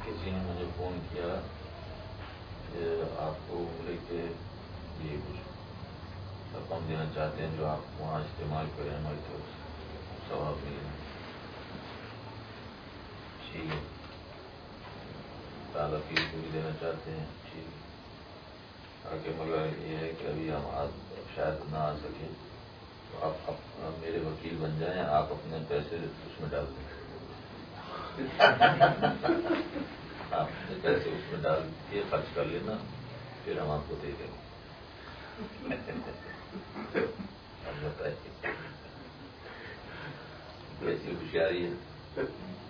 کسی نے مجھے فون کیا کہ آپ کو عمرے کے لیے کچھ رقم دینا چاہتے ہیں جو آپ وہاں استعمال کریں ہماری طرف سے ثواب ملے. ٹھیک ہے, تعالیٰ فیس کو بھی دینا چاہتے ہیں, ٹھیک ہے. آگے مگر یہ ہے کہ ابھی ہم شاید نہ آ سکیں, تو آپ میرے وکیل بن جائیں, آپ اپنے پیسے اس میں ڈال دیں. آپ اپنے پیسے اس میں ڈال کے خرچ کر لینا, پھر ہم آپ کو دے دیں گے. اب بتائیے کیسی ہوشیاری ہے.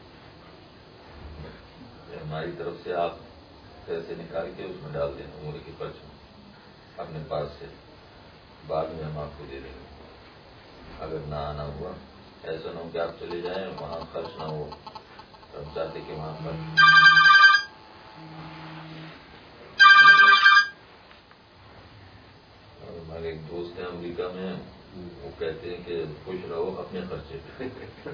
ہماری طرف سے آپ پیسے نکال کے اس میں ڈال دیں عمرے کے خرچ میں اپنے پاس سے, بعد میں ہم آپ کو دے دیں گے. اگر نہ آنا ہوا, ایسا نہ ہو کہ آپ چلے جائیں وہاں خرچ نہ ہو, تب چاہتے کہ وہاں خرچ. ہمارے ایک دوست ہیں امریکہ میں, وہ کہتے ہیں کہ خوش رہو اپنے خرچے پہ.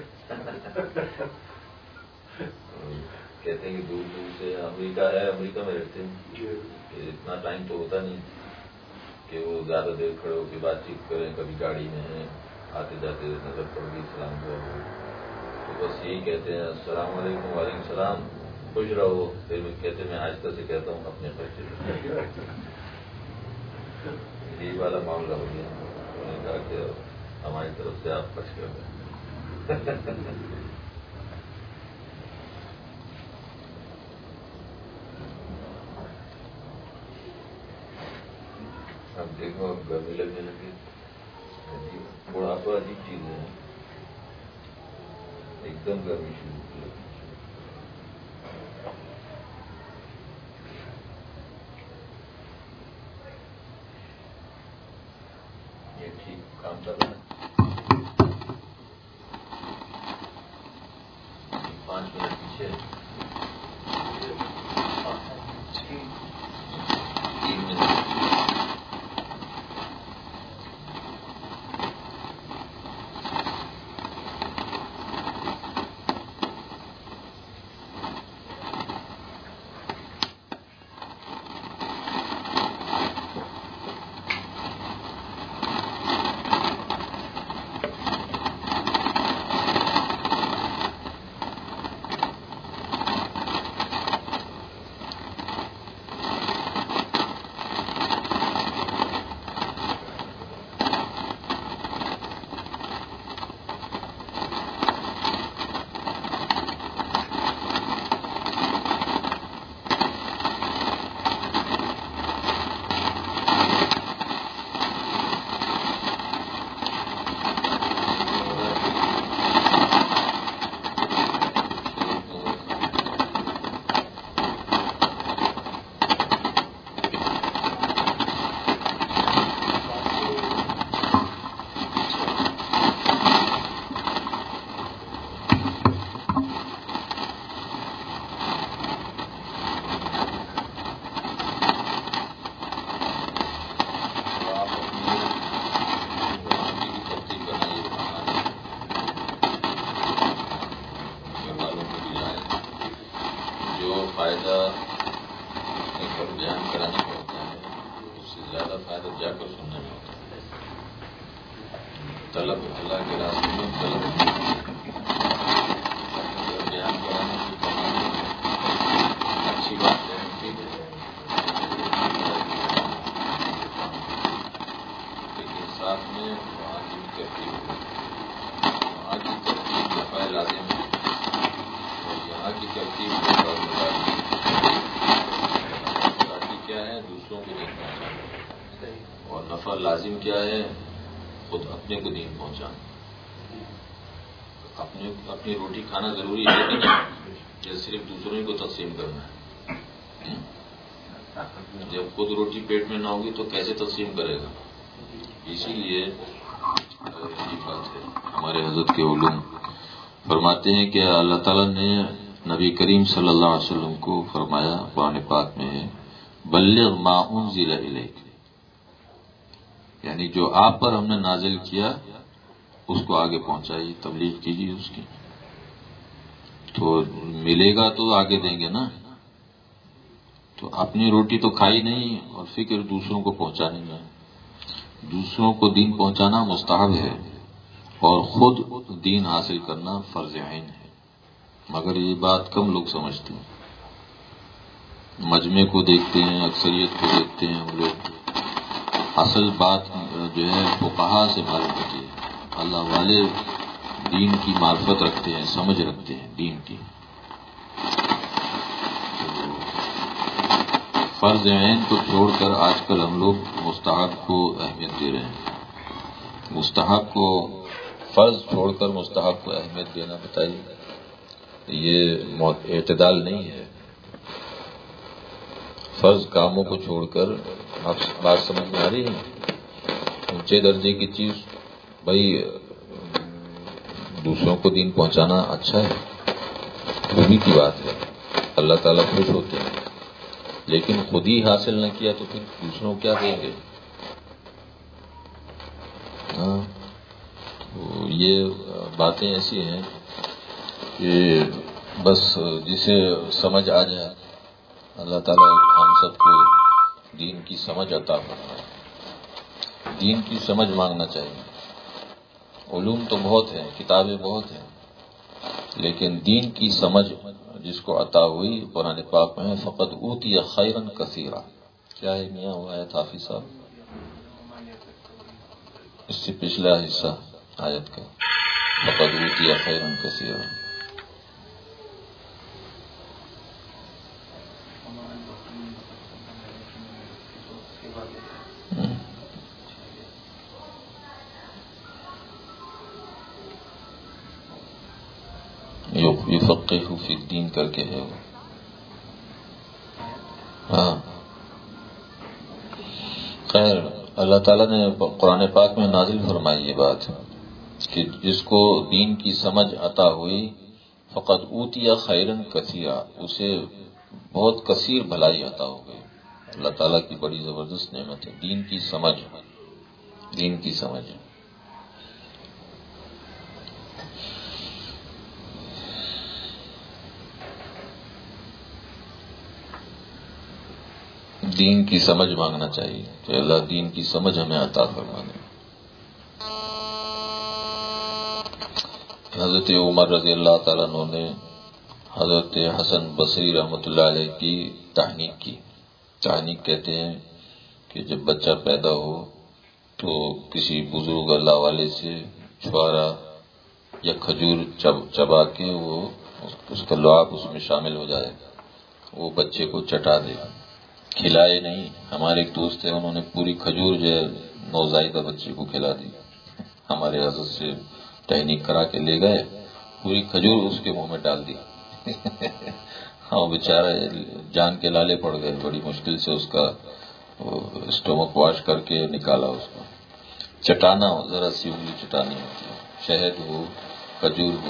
کہتے ہیں کہ دور دور سے امریکہ ہے, امریکہ میں رہتے ہیں, اتنا ٹائم تو ہوتا نہیں کہ وہ زیادہ دیر کھڑے ہو کے بات چیت کریں. کبھی گاڑی میں ہیں, آتے جاتے نظر پڑ گئی, سلام دعا ہو, تو بس یہی کہتے ہیں السلام علیکم, وعلیکم السلام, خوش رہو. پھر کہتے ہیں میں آہستہ سے کہتا ہوں اپنے خرچے. یہی والا معاملہ ہو گیا. انہوں نے کہا کہ ہماری طرف سے آپ خرچ کر دیں. اب دیکھو, اب گرمی لگنے لگی. بڑھاپا عجیب چیز ہے, ایک دم گرمی شروع کی. یہ ٹھیک کام کر رہا ہے. 5 منٹ پیچھے, 3 منٹ. فائدہ اپنے گھر بیان کرانے کا ہوتا ہے, اس سے زیادہ فائدہ جا کر سننے میں ہوتا ہے. طلب اللہ کے راستے میں طلب بیان کرانے کی کمانے اچھی بات ہے, لیکن ساتھ میں وہاں کی ترتیب, وہاں کی ترتیب نفع لازم ہے, اور یہاں کی ترتیب کیا ہے دوسروں کو دین پہنچانا, اور نفع لازم کیا ہے خود اپنے کو دین پہنچانا. اپنی روٹی کھانا ضروری ہے کہ نہیں, یا صرف دوسروں کو تقسیم کرنا ہے. جب خود روٹی پیٹ میں نہ ہوگی تو کیسے تقسیم کرے گا. اسی لیے یہی بات ہے. ہمارے حضرت کے علوم فرماتے ہیں کہ اللہ تعالیٰ نے نبی کریم صلی اللہ علیہ وسلم کو فرمایا قرآن پاک میں, بلغ ما انزل الیک, یعنی جو آپ پر ہم نے نازل کیا اس کو آگے پہنچائیے, تبلیغ کیجیے اس کی. تو ملے گا تو آگے دیں گے نا, تو اپنی روٹی تو کھائی نہیں اور فکر دوسروں کو پہنچانے میں. دوسروں کو دین پہنچانا مستحب ہے اور خود دین حاصل کرنا فرض عین ہے، مگر یہ بات کم لوگ سمجھتے ہیں. مجمع کو دیکھتے ہیں، اکثریت کو دیکھتے ہیں ہم لوگ. اصل بات جو ہے فقہا سے معلوم ہوتی ہے. اللہ والے دین کی معرفت رکھتے ہیں، سمجھ رکھتے ہیں دین کی. فرض عین کو چھوڑ کر آج کل ہم لوگ مستحب کو اہمیت دے رہے ہیں. مستحب کو فرض چھوڑ کر مستحب کو اہمیت دینا، بتائیے یہ اعتدال نہیں ہے. فرض کاموں کو چھوڑ کر، آپ بات سمجھ میں آ رہی ہے؟ اونچے درجے کی چیز بھائی دوسروں کو دین پہنچانا اچھا ہے، خوبی کی بات ہے، اللہ تعالیٰ خوش ہوتے ہیں. لیکن خود ہی حاصل نہ کیا تو پھر دوسروں کیا دیں گے؟ ہاں، تو یہ باتیں ایسی ہیں کہ بس جسے سمجھ آ جائے، اللہ تعالیٰ ہم سب کو دین کی سمجھ عطا فرمائے. دین کی سمجھ مانگنا چاہیے. علوم تو بہت ہیں، کتابیں بہت ہیں، لیکن دین کی سمجھ جس کو عطا ہوئی، قرآن پاک میں فقط اوتی خیرن کثیرا. کیا ہے میاں ہوا ہے حافظ صاحب؟ اس سے پچھلا حصہ آیت کا فقط اوتی خیرن کثیرا. یفقہہ فی الدین کر کے ہے وہ. ہاں خیر، اللہ تعالیٰ نے قرآن پاک میں نازل فرمائی یہ بات کہ جس کو دین کی سمجھ عطا ہوئی فقط اوتیا خیرن کثیرا، اسے بہت کثیر بھلائی عطا ہو گئی. اللہ تعالیٰ کی بڑی زبردست نعمت ہے دین کی سمجھ. دین کی سمجھ دین کی سمجھ مانگنا چاہیے کہ اللہ دین کی سمجھ ہمیں عطا فرما دے. حضرت عمر رضی اللہ تعالیٰ عنہ نے حضرت حسن بصری رحمۃ اللہ علیہ کی تحنیک کی. تحنیک کہتے ہیں کہ جب بچہ پیدا ہو تو کسی بزرگ اللہ والے سے چھوارا یا کھجور چبا کے وہ اس کا لعاب اس میں شامل ہو جائے، وہ بچے کو چٹا دے، کھلائے نہیں. ہمارے ایک دوست ہیں، انہوں نے پوری کھجور جو ہے نوزائیدہ بچے کو کھلا دی. ہمارے حضرت سے تحنیک کرا کے لے گئے، پوری کھجور اس کے منہ میں ڈال دی. ہاں بیچارہ جان کے لالے پڑ گئے. بڑی مشکل سے اس کا اسٹومک واش کر کے نکالا. اس کو چٹانا ہو، ذرا سی انگلی چٹانی ہوتی ہے، شہد ہو کھجور ہو.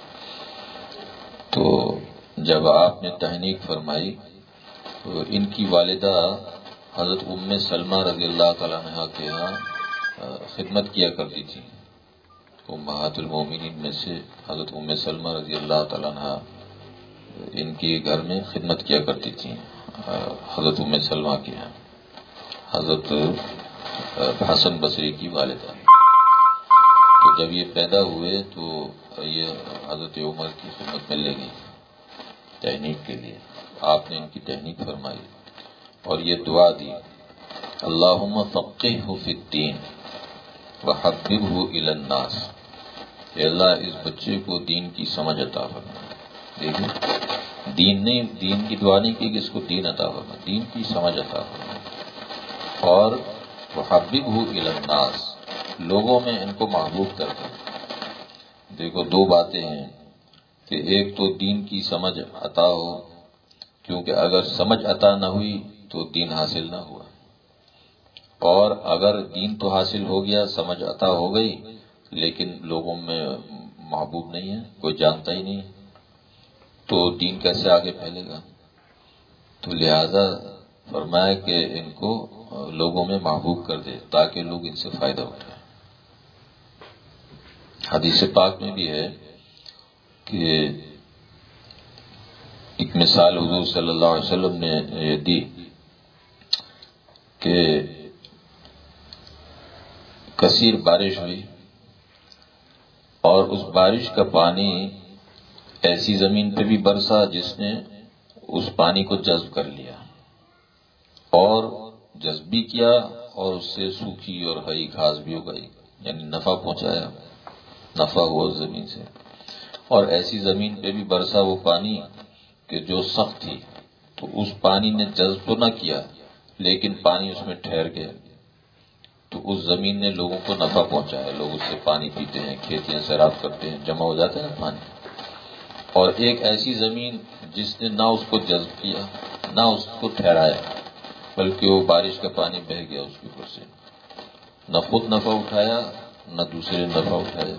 تو جب آپ نے تحنیک فرمائی تو ان کی والدہ حضرت ام سلمہ رضی اللہ تعالیٰ عنہ کے ہاں خدمت کیا کرتی تھی. امہات المومنین میں سے حضرت ام سلمہ رضی اللہ تعالیٰ عنہ ان کے گھر میں خدمت کیا کرتی تھی. حضرت ام سلمہ کے ہاں حضرت حسن بصری کی والدہ. تو جب یہ پیدا ہوئے تو یہ حضرت عمر کی خدمت میں لے گئی تحنیک کے لیے. آپ نے ان کی تحنیک فرمائی اور یہ دعا دی، اللہم فقہہ فی الدین وحببہ الی الناس. کہ اللہ اس بچے کو دین کی سمجھ عطا فرما. دیکھیں دین کی دعا نہیں کی کہ اس کو دین عطا فرما، دین کی سمجھ عطا فرما. اور وحببہ الی الناس، لوگوں میں ان کو محبوب کر دیں. دیکھو دو باتیں ہیں کہ ایک تو دین کی سمجھ عطا ہو، کیونکہ اگر سمجھ عطا نہ ہوئی تو دین حاصل نہ ہوا، اور اگر دین تو حاصل ہو گیا، سمجھ عطا ہو گئی، لیکن لوگوں میں محبوب نہیں ہے، کوئی جانتا ہی نہیں، تو دین کیسے آگے پھیلے گا؟ تو لہذا فرمایا کہ ان کو لوگوں میں محبوب کر دے تاکہ لوگ ان سے فائدہ اٹھائیں. حدیث پاک میں بھی ہے کہ ایک مثال حضور صلی اللہ علیہ وسلم نے یہ دی کہ کثیر بارش ہوئی اور اس بارش کا پانی ایسی زمین پہ بھی برسا جس نے اس پانی کو جذب کر لیا اور جذب بھی کیا اور اس سے سوکھی اور ہری گھاس بھی اگائی، یعنی نفع پہنچایا، نفع ہوا اس زمین سے۔ اور ایسی زمین پہ بھی برسا وہ پانی کہ جو سخت تھی، تو اس پانی نے جذب تو نہ کیا لیکن پانی اس میں ٹھہر گیا، تو اس زمین نے لوگوں کو نفع پہنچایا، لوگ اس سے پانی پیتے ہیں، کھیتیاں سیراب کرتے ہیں، جمع ہو جاتا ہے نا پانی۔ اور ایک ایسی زمین جس نے نہ اس کو جذب کیا نہ اس کو ٹھہرایا، بلکہ وہ بارش کا پانی بہہ گیا اس کے اوپر سے، نہ خود نفع اٹھایا نہ دوسرے نفع اٹھایا۔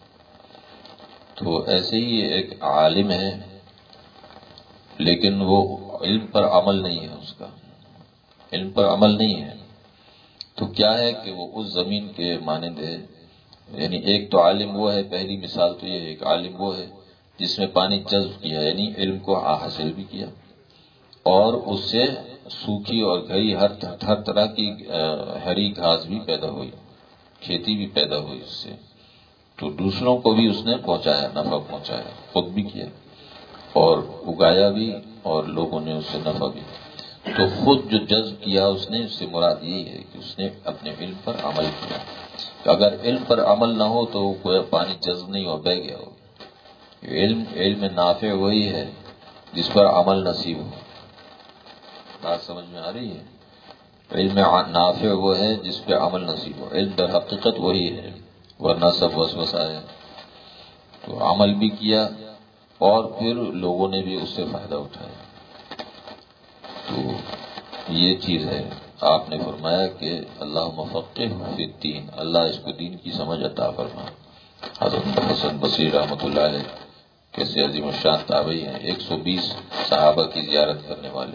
تو ایسے ہی ایک عالم ہے لیکن وہ علم پر عمل نہیں ہے، اس کا علم پر عمل نہیں ہے، تو کیا ہے کہ وہ اس زمین کے مانند ہے۔ یعنی ایک تو عالم وہ ہے، پہلی مثال تو یہ ہے، ایک عالم وہ ہے جس میں پانی جذب کیا، یعنی علم کو حاصل بھی کیا اور اس سے سوکھی اور گھری ہر طرح کی ہری گھاس بھی پیدا ہوئی، کھیتی بھی پیدا ہوئی اس سے، تو دوسروں کو بھی اس نے پہنچایا، نفع پہنچایا، خود بھی کیا اور اگایا بھی اور لوگوں نے اس سے نفع بھی۔ تو خود جو جذب کیا اس نے، اس سے مراد یہی ہے کہ اس نے اپنے علم پر عمل کیا۔ اگر علم پر عمل نہ ہو تو کوئی پانی جذب نہیں ہو، بہہ گیا ہو۔ علم نافع وہی ہے جس پر عمل نصیب ہو۔ بات سمجھ میں آ رہی ہے؟ علم نافع وہ ہے جس پہ عمل نصیب ہو، علم در حقیقت وہی ہے، ورنہ سب وسوسہ ہے۔ تو عمل بھی کیا اور پھر لوگوں نے بھی اس سے فائدہ اٹھایا، تو یہ چیز ہے۔ آپ نے فرمایا کہ اللہم فقہہ فی الدین، اللہ اس کو دین کی سمجھ عطا فرما۔ حضرت حسن بصری رحمۃ اللہ علیہ کیسے عظیم الشان تابعی ہیں، 120 صحابہ کی زیارت کرنے والے۔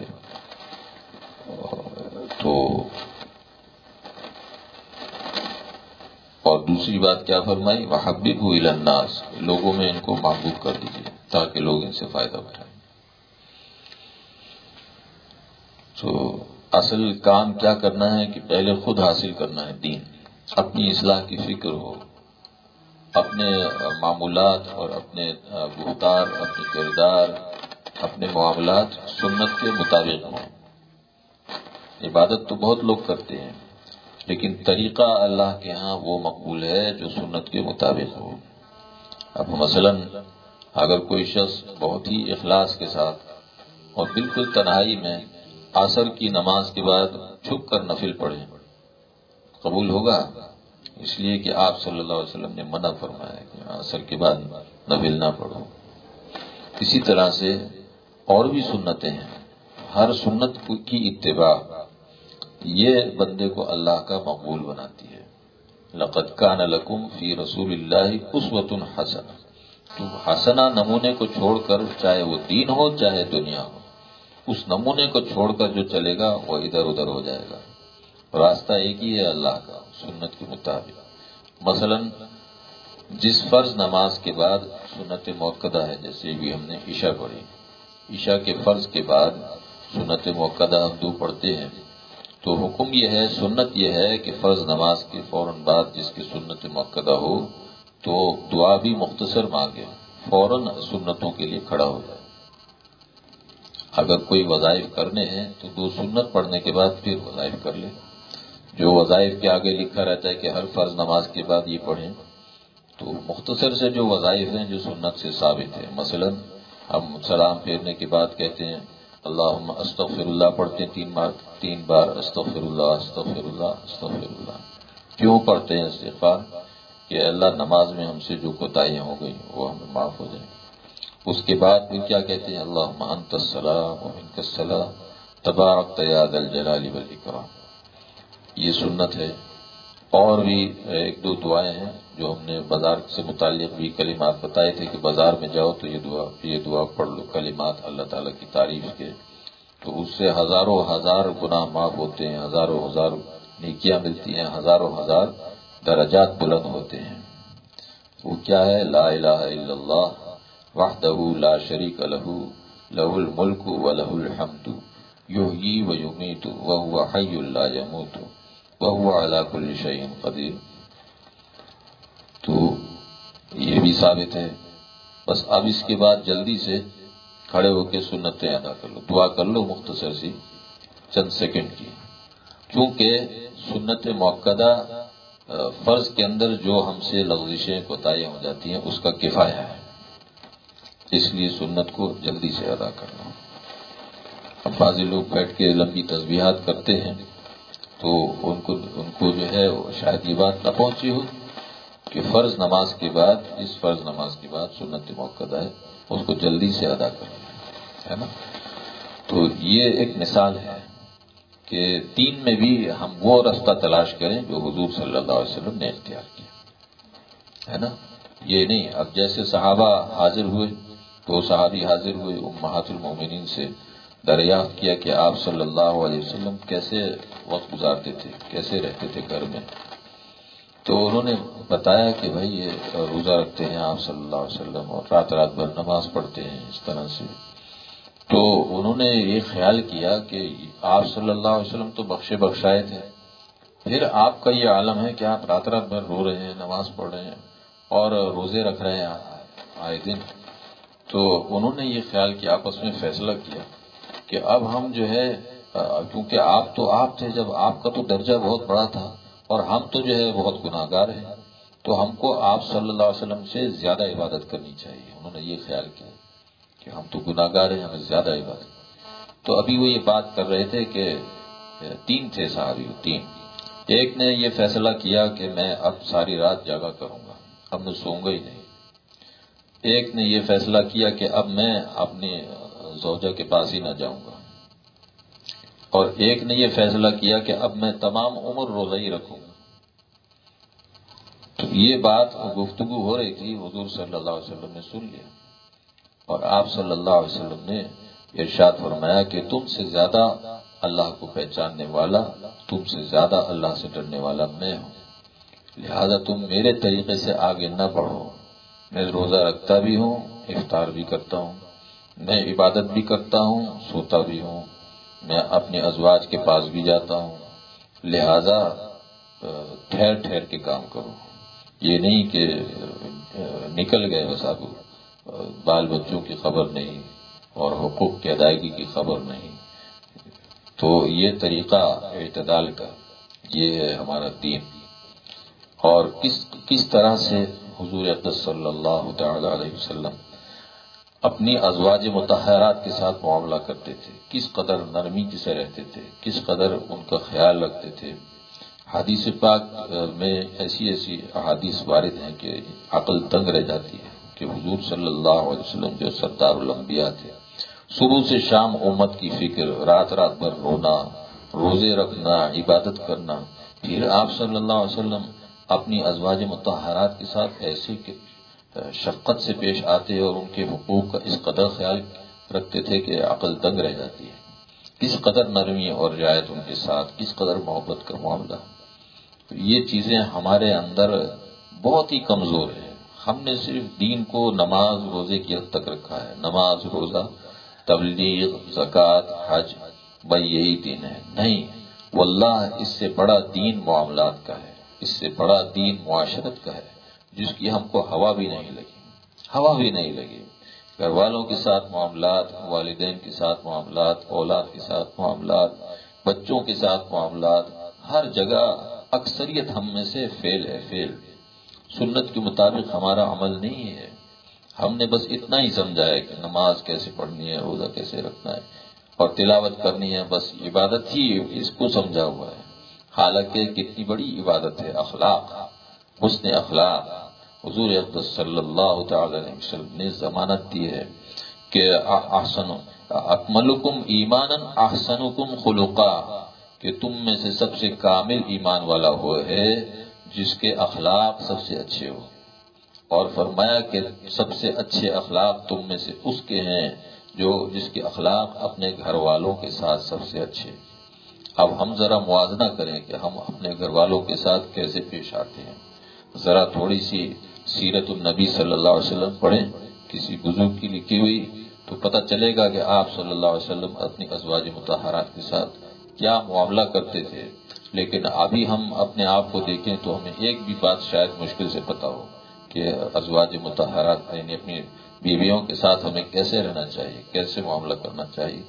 تو اور دوسری بات کیا فرمائی؟ وَحَبِّبْهُ إِلَى النَّاسِ، لوگوں میں ان کو محبوب کر دیجیے تاکہ لوگ ان سے فائدہ اٹھائیں۔ تو اصل کام کیا کرنا ہے کہ پہلے خود حاصل کرنا ہے دین، اپنی اصلاح کی فکر ہو، اپنے معمولات اور اپنے گفتار، اپنے کردار، اپنے معاملات سنت کے مطابق ہوں۔ عبادت تو بہت لوگ کرتے ہیں لیکن طریقہ اللہ کے ہاں وہ مقبول ہے جو سنت کے مطابق ہو۔ اب مثلا اگر کوئی شخص بہت ہی اخلاص کے ساتھ اور بالکل تنہائی میں عصر کی نماز کے بعد چھپ کر نفل پڑھے، قبول ہوگا؟ اس لیے کہ آپ صلی اللہ علیہ وسلم نے منع فرمایا کہ عصر کے بعد نفل نہ پڑھو۔ اسی طرح سے اور بھی سنتیں ہیں، ہر سنت کی اتباع یہ بندے کو اللہ کا مقبول بناتی ہے۔ لقد کان لکم فی رسول اللہ اسوۃ حسنہ، تو حسنہ نمونے کو چھوڑ کر، چاہے وہ دین ہو چاہے دنیا ہو، اس نمونے کو چھوڑ کر جو چلے گا وہ ادھر ادھر ہو جائے گا۔ راستہ ایک ہی ہے اللہ کا، سنت کے مطابق۔ مثلا جس فرض نماز کے بعد سنت موقدہ ہے، جیسے بھی ہم نے عشاء پڑھی، عشاء کے فرض کے بعد سنت موقدہ ہم دو پڑھتے ہیں، تو حکم یہ ہے، سنت یہ ہے کہ فرض نماز کے فوراً بعد جس کی سنت موقدہ ہو تو دعا بھی مختصر مانگے، فوراً سنتوں کے لیے کھڑا ہو جائے۔ اگر کوئی وظائف کرنے ہیں تو دو سنت پڑھنے کے بعد پھر وظائف کر لے۔ جو وظائف کے آگے لکھا رہتا ہے کہ ہر فرض نماز کے بعد یہ پڑھیں، تو مختصر سے جو وظائف ہیں جو سنت سے ثابت ہیں، مثلا ہم سلام پھیرنے کے بعد کہتے ہیں اللہم استغفر اللہ، پڑھتے ہیں 3 بار استغفر اللہ استغفر اللہ استغفر اللہ۔ کیوں پڑھتے ہیں استغفار؟ کہ اللہ نماز میں ہم سے جو کوتاہیاں ہو گئی وہ ہمیں معاف ہو جائیں۔ اس کے بعد پھر کیا کہتے ہیں؟ اللہم انت السلام و منک السلام تبارکت یا ذا الجلال والاکرام۔ یہ سنت ہے۔ اور بھی 1-2 دعائیں ہیں جو ہم نے بازار سے متعلق بھی کلمات بتائے تھے کہ بازار میں جاؤ تو یہ دعا پڑھ لو، کلمات اللہ تعالیٰ کی تعریف کے، تو اس سے ہزاروں ہزار گناہ معاف ہوتے ہیں، ہزاروں ہزار نیکیاں ملتی ہیں، ہزاروں ہزار درجات بلند ہوتے ہیں۔ وہ کیا ہے؟ لا الہ الا اللہ وحدہ لا شریک لہ لہ الملک ولہ الحمد یحیی ویمیت وہو حی لا یموت وہو علی کل شیء قدیر. تو یہ بھی ثابت ہے. بس اب اس کے بعد جلدی سے کھڑے ہو کے سنتیں ادا کر لو، دعا کر لو مختصر سی چند سیکنڈ کی، کیونکہ سنت موقدہ فرض کے اندر جو ہم سے لغزشیں کوتاہیاں ہو جاتی ہیں اس کا کفایہ ہے، اس لیے سنت کو جلدی سے ادا کرنا. اب بعض لوگ بیٹھ کے لمبی تسبیحات کرتے ہیں تو ان کو جو ہے شاید یہ بات نہ پہنچی ہو کہ فرض نماز کے بعد، اس فرض نماز کے بعد سنت موقدہ ہے اس کو جلدی سے ادا کرنا ہے نا. تو یہ ایک مثال ہے کہ دین میں بھی ہم وہ رستہ تلاش کریں جو حضور صلی اللہ علیہ وسلم نے اختیار کیا ہے نا. یہ نہیں اب جیسے صحابہ حاضر ہوئے تو صحابی حاضر ہوئے امہات المومنین سے دریافت کیا کہ آپ صلی اللہ علیہ وسلم کیسے وقت گزارتے تھے، کیسے رہتے تھے گھر میں. تو انہوں نے بتایا کہ بھائی یہ روزہ رکھتے ہیں آپ صلی اللہ علیہ وسلم اور رات رات بھر نماز پڑھتے ہیں اس طرح سے. تو انہوں نے یہ خیال کیا کہ آپ صلی اللہ علیہ وسلم تو بخشے بخشائے تھے، پھر آپ کا یہ عالم ہے کہ آپ رات رات بھر رو رہے ہیں، نماز پڑھ رہے ہیں اور روزے رکھ رہے ہیں آئے دن. تو انہوں نے یہ خیال کیا، آپس میں فیصلہ کیا کہ اب ہم جو ہے کیونکہ آپ تو آپ تھے جب، آپ کا تو درجہ بہت بڑا تھا اور ہم تو جو ہے بہت گناہگار ہیں، تو ہم کو آپ صلی اللہ علیہ وسلم سے زیادہ عبادت کرنی چاہیے. انہوں نے یہ خیال کیا کہ ہم تو گناہگار ہیں، ہمیں زیادہ عبادت. تو ابھی وہ یہ بات کر رہے تھے کہ تین تھے صحابی، تین. ایک نے یہ فیصلہ کیا کہ میں اب ساری رات جاگا کروں گا، اب میں سوؤں گا ہی نہیں. ایک نے یہ فیصلہ کیا کہ اب میں اپنی زوجہ کے پاس ہی نہ جاؤں گا. اور ایک نے یہ فیصلہ کیا کہ اب میں تمام عمر روزہ ہی رکھوں گا. تو یہ بات گفتگو ہو رہی تھی، حضور صلی اللہ علیہ وسلم نے سن لیا اور آپ صلی اللہ علیہ وسلم نے ارشاد فرمایا کہ تم سے زیادہ اللہ کو پہچاننے والا، تم سے زیادہ اللہ سے ڈرنے والا میں ہوں، لہذا تم میرے طریقے سے آگے نہ بڑھو. میں روزہ رکھتا بھی ہوں، افطار بھی کرتا ہوں، میں عبادت بھی کرتا ہوں، سوتا بھی ہوں، میں اپنے ازواج کے پاس بھی جاتا ہوں. لہذا ٹھہر ٹھہر کے کام کرو. یہ نہیں کہ نکل گئے بس اب بال بچوں کی خبر نہیں اور حقوق کی ادائیگی کی خبر نہیں. تو یہ طریقہ اعتدال کا، یہ ہے ہمارا دین. اور کس طرح سے حضور اقدس صلی اللہ تعالی علیہ وسلم اپنی ازواج مطہرات کے ساتھ معاملہ کرتے تھے، کس قدر نرمی سے رہتے تھے، کس قدر ان کا خیال رکھتے تھے. حدیث پاک میں ایسی احادیث وارد ہیں کہ عقل تنگ رہ جاتی ہے کہ حضور صلی اللہ علیہ وسلم جو سردار الانبیاء تھے، صبح سے شام امت کی فکر، رات رات بھر رونا، روزے رکھنا، عبادت کرنا. پھر آپ صلی اللہ علیہ وسلم اپنی ازواج مطہرات کے ساتھ ایسے شفقت سے پیش آتے اور ان کے حقوق کا اس قدر خیال رکھتے تھے کہ عقل دنگ رہ جاتی ہے. کس قدر نرمی اور رعایت ان کے ساتھ، کس قدر محبت کا معاملہ. یہ چیزیں ہمارے اندر بہت ہی کمزور ہیں. ہم نے صرف دین کو نماز روزے کی حد تک رکھا ہے. نماز، روزہ، تبلیغ، زکوٰۃ، حج، بھائی یہی دین ہے. نہیں واللہ اس سے بڑا دین معاملات کا ہے، اس سے بڑا دین معاشرت کا ہے، جس کی ہم کو ہوا بھی نہیں لگی. گھر والوں کے ساتھ معاملات، والدین کے ساتھ معاملات، اولاد کے ساتھ معاملات، بچوں کے ساتھ معاملات، ہر جگہ اکثریت ہم میں سے فیل ہے. سنت کے مطابق ہمارا عمل نہیں ہے. ہم نے بس اتنا ہی سمجھا ہے کہ نماز کیسے پڑھنی ہے، روزہ کیسے رکھنا ہے اور تلاوت کرنی ہے، بس عبادت ہی اس کو سمجھا ہوا ہے. حالانکہ کتنی بڑی عبادت ہے اخلاق، حسن اخلاق. حضور اقدس صلی اللہ تعالی علیہ وسلم نے ضمانت دی ہے کہ اکملکم ایمانا احسنکم خلقا، کہ تم میں سے سب سے کامل ایمان والا وہ ہے جس کے اخلاق سب سے اچھے ہو. اور فرمایا کہ سب سے اچھے اخلاق تم میں سے اس کے ہیں جس کے اخلاق اپنے گھر والوں کے ساتھ سب سے اچھے. اب ہم ذرا موازنہ کریں کہ ہم اپنے گھر والوں کے ساتھ کیسے پیش آتے ہیں. ذرا تھوڑی سی سیرت النبی صلی اللہ علیہ وسلم پڑھیں، کسی بزرگ کی لکھی ہوئی تو پتہ چلے گا کہ آپ صلی اللہ علیہ وسلم اپنی ازواج مطہرات کے ساتھ کیا معاملہ کرتے تھے. لیکن ابھی ہم اپنے آپ کو دیکھیں تو ہمیں ایک بھی بات شاید مشکل سے پتہ ہو کہ ازواج مطہرات یعنی اپنی بیویوں کے ساتھ ہمیں کیسے رہنا چاہیے، کیسے معاملہ کرنا چاہیے.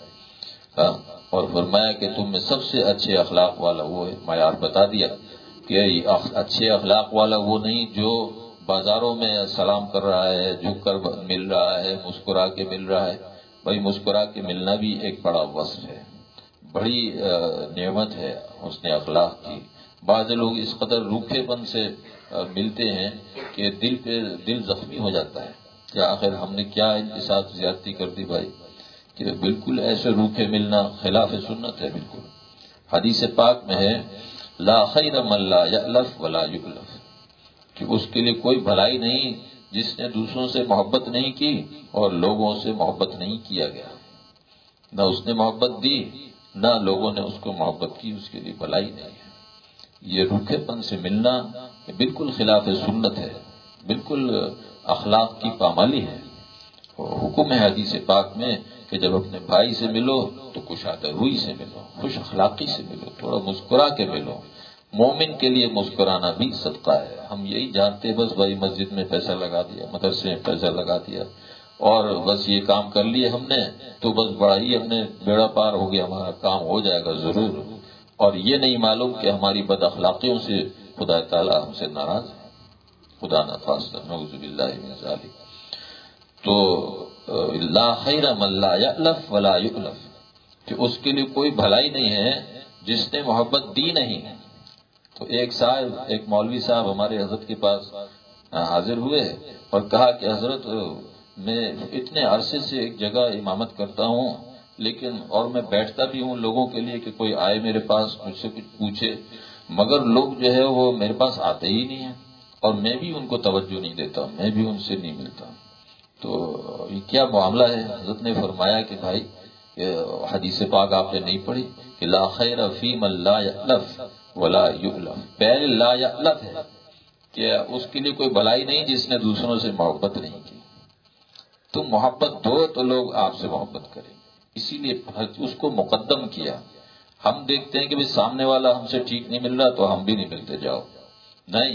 اور فرمایا کہ تم میں سب سے اچھے اخلاق والا وہ ہے. معیار بتا دیا کہ اچھے اخلاق والا وہ نہیں جو بازاروں میں سلام کر رہا ہے، جھک کر مل رہا ہے، مسکرا کے مل رہا ہے. بھائی مسکرا کے ملنا بھی ایک بڑا وصف ہے، بڑی نعمت ہے حسن اخلاق کی. بعض لوگ اس قدر روکھے پن سے ملتے ہیں کہ دل زخمی ہو جاتا ہے کہ آخر ہم نے کیا ان کے ساتھ زیادتی کر دی بھائی. کہ بالکل ایسے روکھے ملنا خلاف سنت ہے. بالکل حدیث پاک میں ہے لا خیر من لا یألف ولا یؤلف، کہ اس کے لیے کوئی بھلائی نہیں جس نے دوسروں سے محبت نہیں کی اور لوگوں سے محبت نہیں کیا گیا. نہ اس نے محبت دی نہ لوگوں نے اس کو محبت کی، اس کے لیے بھلائی نہیں ہے. یہ روکھے پن سے ملنا بالکل خلاف سنت ہے، بالکل اخلاق کی پامالی ہے. حکم ہے حدیث پاک میں کہ جب اپنے بھائی سے ملو تو کشادہ روئی سے ملو، خوش اخلاقی سے ملو، تھوڑا مسکرا کے ملو. مومن کے لیے مسکرانا بھی صدقہ ہے. ہم یہی جانتے بس بھائی مسجد میں پیسہ لگا دیا، مدرسے میں پیسہ لگا دیا اور بس یہ کام کر لیے ہم نے تو بس بڑا ہی ہم نے بیڑا پار ہو گیا، ہمارا کام ہو جائے گا ضرور. اور یہ نہیں معلوم کہ ہماری بد اخلاقیوں سے خدا تعالیٰ ہم سے ناراض ہے. خدا نخواستہ، نعوذ باللہ من ذالک. تو لا خیر من لا یألف ولا یؤلف، کہ اس کے لیے کوئی بھلائی نہیں ہے جس نے محبت دی نہیں. تو ایک مولوی صاحب ہمارے حضرت کے پاس حاضر ہوئے اور کہا کہ حضرت میں اتنے عرصے سے ایک جگہ امامت کرتا ہوں لیکن اور میں بیٹھتا بھی ہوں لوگوں کے لیے کہ کوئی آئے میرے پاس مجھ سے کچھ پوچھے، مگر لوگ جو ہے وہ میرے پاس آتے ہی نہیں ہیں اور میں بھی ان کو توجہ نہیں دیتا، میں بھی ان سے نہیں ملتا. تو یہ کیا معاملہ ہے؟ حضرت نے فرمایا کہ بھائی حدیث پاک آپ نے نہیں پڑھی کہ لا خیر فی من لا یألف ولا یؤلف. پہلے لا یألف ہے کہ اس کے لیے کوئی بھلائی نہیں جس نے دوسروں سے محبت نہیں کی. تم محبت دو تو لوگ آپ سے محبت کریں، اسی لیے اس کو مقدم کیا. ہم دیکھتے ہیں کہ سامنے والا ہم سے ٹھیک نہیں مل رہا تو ہم بھی نہیں ملتے جاؤ، نہیں.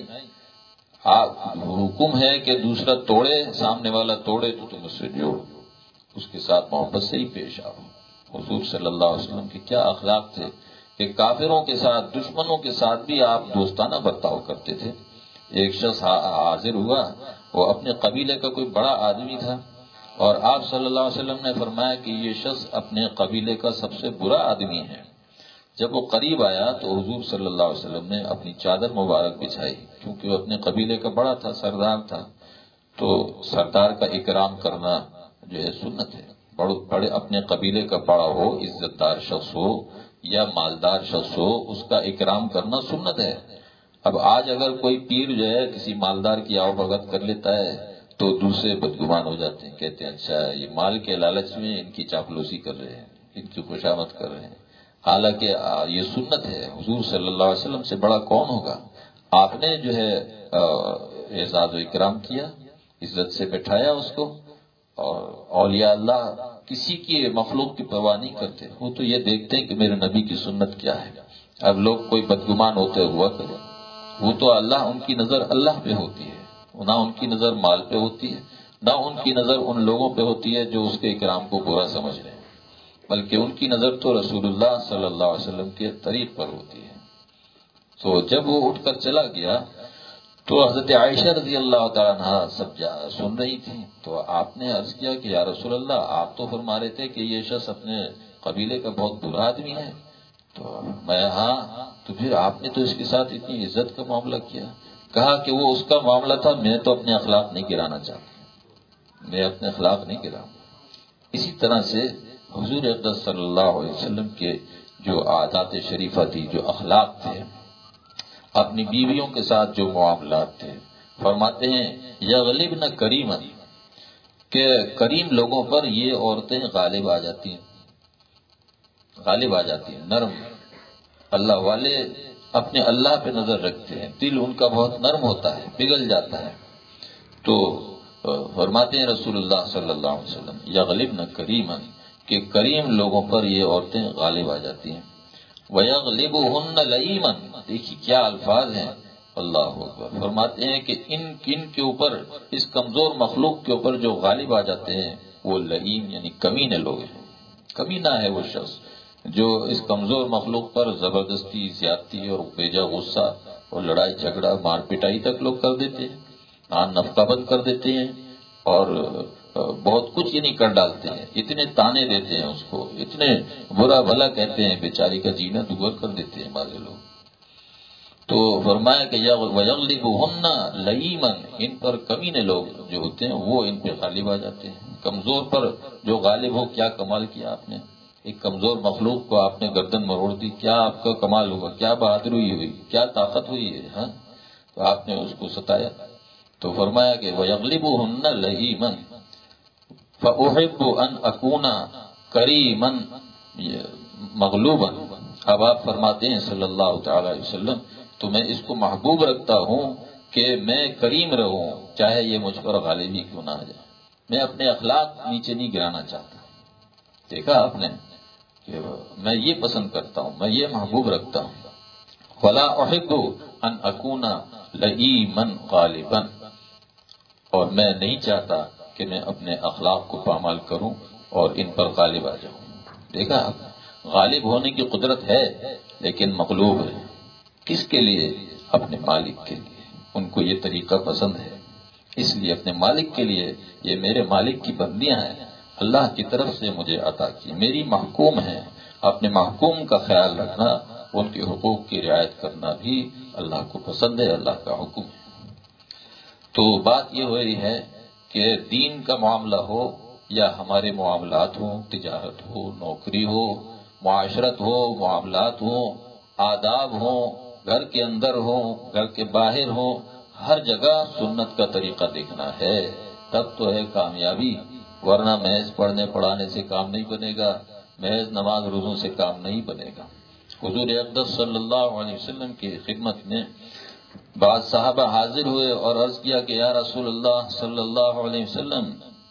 حکم ہے کہ دوسرا توڑے، سامنے والا توڑے تو تم اس سے جوڑ، اس کے ساتھ محبت سے ہی پیش آؤ. حضور صلی اللہ علیہ وسلم کے کیا اخلاق تھے کہ کافروں کے ساتھ، دشمنوں کے ساتھ بھی آپ دوستانہ برتاؤ کرتے تھے. ایک شخص حاضر ہوا، وہ اپنے قبیلے کا کوئی بڑا آدمی تھا اور آپ صلی اللہ علیہ وسلم نے فرمایا کہ یہ شخص اپنے قبیلے کا سب سے برا آدمی ہے. جب وہ قریب آیا تو حضور صلی اللہ علیہ وسلم نے اپنی چادر مبارک بچھائی، کیونکہ وہ اپنے قبیلے کا بڑا تھا، سردار تھا. تو سردار کا اکرام کرنا جو ہے سنت ہے. بڑے اپنے قبیلے کا بڑا ہو، عزت دار شخص ہو یا مالدار شخص ہو، اس کا اکرام کرنا سنت ہے. اب آج اگر کوئی پیر جو ہے کسی مالدار کی آؤ بھگت کر لیتا ہے تو دوسرے بدگمان ہو جاتے ہیں، کہتے ہیں اچھا یہ مال کے لالچ میں ان کی چاپلوسی کر رہے ہیں، ان کی خوشامد کر رہے ہیں. حالانکہ یہ سنت ہے. حضور صلی اللہ علیہ وسلم سے بڑا کون ہوگا؟ آپ نے جو ہے اعزاز و اکرام کیا، عزت سے بٹھایا اس کو. اور اولیاء اللہ کسی کی مخلوق کی پرواہ نہیں کرتے، وہ تو یہ دیکھتے ہیں کہ میرے نبی کی سنت کیا ہے. اب لوگ کوئی بدگمان ہوتے ہوا کرے، وہ تو اللہ، ان کی نظر اللہ پہ ہوتی ہے، نہ ان کی نظر مال پہ ہوتی ہے، نہ ان کی نظر ان لوگوں پہ ہوتی ہے جو اس کے اکرام کو برا سمجھ رہے ہیں، بلکہ ان کی نظر تو رسول اللہ صلی اللہ علیہ وسلم کے طریق پر ہوتی ہے. تو جب وہ اٹھ کر چلا گیا تو حضرت عائشہ رضی اللہ تعالیٰ عنہ سب سن رہی تھی. تو آپ نے عرض کیا کہ یا رسول اللہ، آپ تو فرما رہے تھے کہ یہ شخص اپنے قبیلے کا بہت برا آدمی ہے. تو میں ہاں، تو پھر آپ نے تو اس کے ساتھ اتنی عزت کا معاملہ کیا. کہا کہ وہ اس کا معاملہ تھا، میں تو اپنے اخلاق نہیں گرانا چاہتا، میں اپنے اخلاق نہیں گراؤں. اسی طرح سے حضور اقدس صلی اللہ علیہ وسلم کے جو عادات شریفہ تھی، جو اخلاق تھے، اپنی بیویوں کے ساتھ جو معاملات تھے، فرماتے ہیں یغلبن کریما، کہ کریم لوگوں پر یہ عورتیں غالب آ جاتی ہیں، نرم. اللہ والے اپنے اللہ پہ نظر رکھتے ہیں، دل ان کا بہت نرم ہوتا ہے، پگھل جاتا ہے. تو فرماتے ہیں رسول اللہ صلی اللہ علیہ وسلم یغلبن کریما کہ کریم لوگوں پر یہ عورتیں غالب آ جاتی ہیں. وَيَغْلِبُهُنَّ لَئِيمًا دیکھیے کیا الفاظ ہیں. اللہ اکبر. فرماتے ہیں کہ ان کے اوپر اس کمزور مخلوق کے اوپر جو غالب آ جاتے ہیں وہ لئیم یعنی کمینے لوگ ہیں. کمینہ ہے وہ شخص جو اس کمزور مخلوق پر زبردستی زیادتی اور بیجا غصہ اور لڑائی جھگڑا مار پٹائی تک لوگ کر دیتے ہیں. نفقہ بند کر دیتے ہیں اور بہت کچھ نہیں کر ڈالتے ہیں. اتنے تانے دیتے ہیں اس کو, اتنے برا بھلا کہتے ہیں, بیچاری کا جینا دور کر دیتے ہیں بعض لوگ. تو فرمایا کہ وَيَغْلِبُهُنَّ لَئِيمًا ان پر کمینے لوگ جو ہوتے ہیں وہ ان پہ غالب آ جاتے ہیں. کمزور پر جو غالب ہو, کیا کمال کیا آپ نے. ایک کمزور مخلوق کو آپ نے گردن مروڑ دی, کیا آپ کا کمال ہوگا, کیا بہادری ہوئی, کیا طاقت ہوئی ہے. ہاں تو آپ نے اس کو ستایا. تو فرمایا کہ وَيَغْلِبُهُنَّ لَئِيمًا فَأُحِبُّ أَنْ أَكُونَ كَرِيمًا مغلوبًا. اب آپ فرماتے ہیں صلی اللہ تعالی علیہ وسلم تو میں اس کو محبوب رکھتا ہوں کہ میں کریم رہوں چاہے یہ مجھ پر غالب ہی کیوں نہ آ جائے. میں اپنے اخلاق نیچے نہیں گرانا چاہتا. دیکھا آپ نے کہ میں یہ پسند کرتا ہوں, میں یہ محبوب رکھتا ہوں. وَلَا أُحِبُّ أَنْ أَكُونَ لَئِيمًا غَالِبًا اور میں نہیں چاہتا کہ میں اپنے اخلاق کو پامال کروں اور ان پر غالب آ جاؤں. دیکھا غالب ہونے کی قدرت ہے لیکن مغلوب ہے. کس کے لیے؟ اپنے مالک کے لیے. ان کو یہ طریقہ پسند ہے اس لیے اپنے مالک کے لیے یہ میرے مالک کی بندیاں ہیں, اللہ کی طرف سے مجھے عطا کی, میری محکوم ہیں. اپنے محکوم کا خیال رکھنا, ان کے حقوق کی رعایت کرنا بھی اللہ کو پسند ہے, اللہ کا حکم ہے. تو بات یہ ہو رہی ہے کہ دین کا معاملہ ہو یا ہمارے معاملات ہوں, تجارت ہو, نوکری ہو, معاشرت ہو, معاملات ہوں, آداب ہوں, گھر کے اندر ہوں, گھر کے باہر ہوں, ہر جگہ سنت کا طریقہ دیکھنا ہے تب تو ہے کامیابی. ورنہ محض پڑھنے پڑھانے سے کام نہیں بنے گا, محض نماز روزوں سے کام نہیں بنے گا. حضور اقدس صلی اللہ علیہ وسلم کی خدمت میں بعض صحابہ حاضر ہوئے اور عرض کیا کہ یا رسول اللہ صلی اللہ علیہ وسلم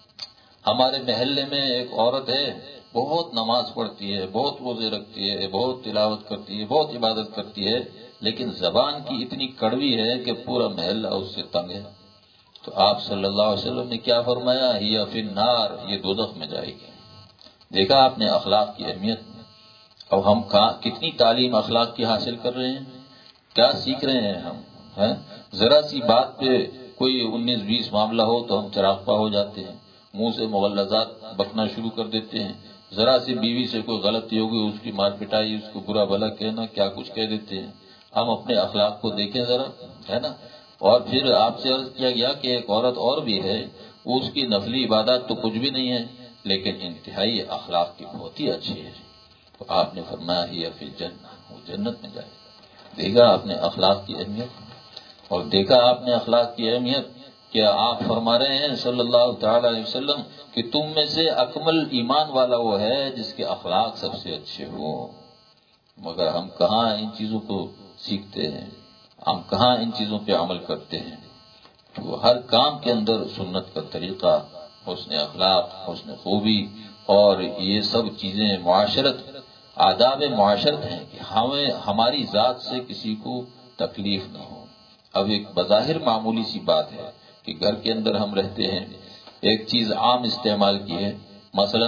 ہمارے محلے میں ایک عورت ہے, بہت نماز پڑھتی ہے, بہت روزے رکھتی ہے, بہت تلاوت کرتی ہے, بہت عبادت کرتی ہے, لیکن زبان کی اتنی کڑوی ہے کہ پورا محلہ اس سے تنگ ہے. تو آپ صلی اللہ علیہ وسلم نے کیا فرمایا, ہی فی النار, یہ دوزخ میں جائے گی. دیکھا آپ نے اخلاق کی اہمیت. اب ہم کتنی تعلیم اخلاق کی حاصل کر رہے ہیں, کیا سیکھ رہے ہیں ہم. ذرا سی بات پہ کوئی 19-20 معاملہ ہو تو ہم چراغپا ہو جاتے ہیں, منہ سے مغلظات بکنا شروع کر دیتے ہیں. ذرا سی بیوی سے کوئی غلطی ہوگی, اس کی مار پٹائی, اس کو برا بھلا کہنا, کیا کچھ کہہ دیتے ہیں. ہم اپنے اخلاق کو دیکھیں ذرا, ہے نا. اور پھر آپ سے عرض کیا گیا کہ ایک عورت اور بھی ہے, اس کی نفلی عبادات تو کچھ بھی نہیں ہے لیکن انتہائی اخلاق کی بہت ہی اچھی ہے. تو آپ نے فرمایا ہی فی الجنہ, وہ جنت میں جائے. دیکھا آپ نے اخلاق کی اہمیت. اور دیکھا آپ نے اخلاق کی اہمیت کہ آپ فرما رہے ہیں صلی اللہ تعالی علیہ وسلم کہ تم میں سے اکمل ایمان والا وہ ہے جس کے اخلاق سب سے اچھے ہوں. مگر ہم کہاں ان چیزوں کو سیکھتے ہیں, ہم کہاں ان چیزوں پہ عمل کرتے ہیں. تو ہر کام کے اندر سنت کا طریقہ, حسن اخلاق, حسن خوبی اور یہ سب چیزیں معاشرت, آداب معاشرت ہیں کہ ہمیں ہماری ذات سے کسی کو تکلیف نہ ہو. اب ایک بظاہر معمولی سی بات ہے کہ گھر کے اندر ہم رہتے ہیں, ایک چیز عام استعمال کی ہے, مثلا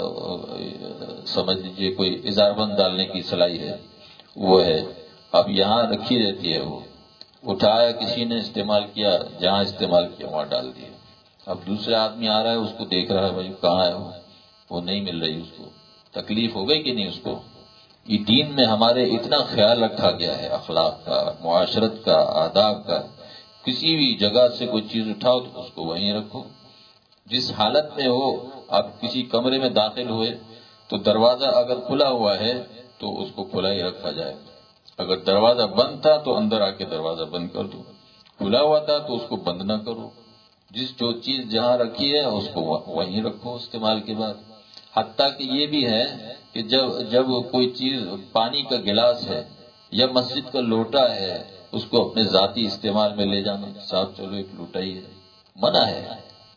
سمجھ لیجیے کوئی اظہار بند ڈالنے کی صلاحی ہے, وہ ہے اب یہاں رکھی رہتی ہے, وہ اٹھایا کسی نے استعمال کیا, جہاں استعمال کیا وہاں ڈال دیا. اب دوسرے آدمی آ رہا ہے, اس کو دیکھ رہا ہے, بھائی کہاں ہے وہ نہیں مل رہی, اس کو تکلیف ہو گئی کہ نہیں اس کو. یہ دین میں ہمارے اتنا خیال رکھا گیا ہے اخلاق کا, معاشرت کا, آداب کا. کسی بھی جگہ سے کوئی چیز اٹھاؤ تو اس کو وہیں رکھو, جس حالت میں ہو. آپ کسی کمرے میں داخل ہوئے تو دروازہ اگر کھلا ہوا ہے تو اس کو کھلا ہی رکھا جائے. اگر دروازہ بند تھا تو اندر آ کے دروازہ بند کر دو, کھلا ہوا تھا تو اس کو بند نہ کرو. جو چیز جہاں رکھی ہے اس کو وہیں رکھو استعمال کے بعد. حتیٰ کہ یہ بھی ہے کہ جب کوئی چیز, پانی کا گلاس ہے یا مسجد کا لوٹا ہے, اس کو اپنے ذاتی استعمال میں لے جانا, صاحب چلو ایک لوٹا ہی ہے, منع ہے.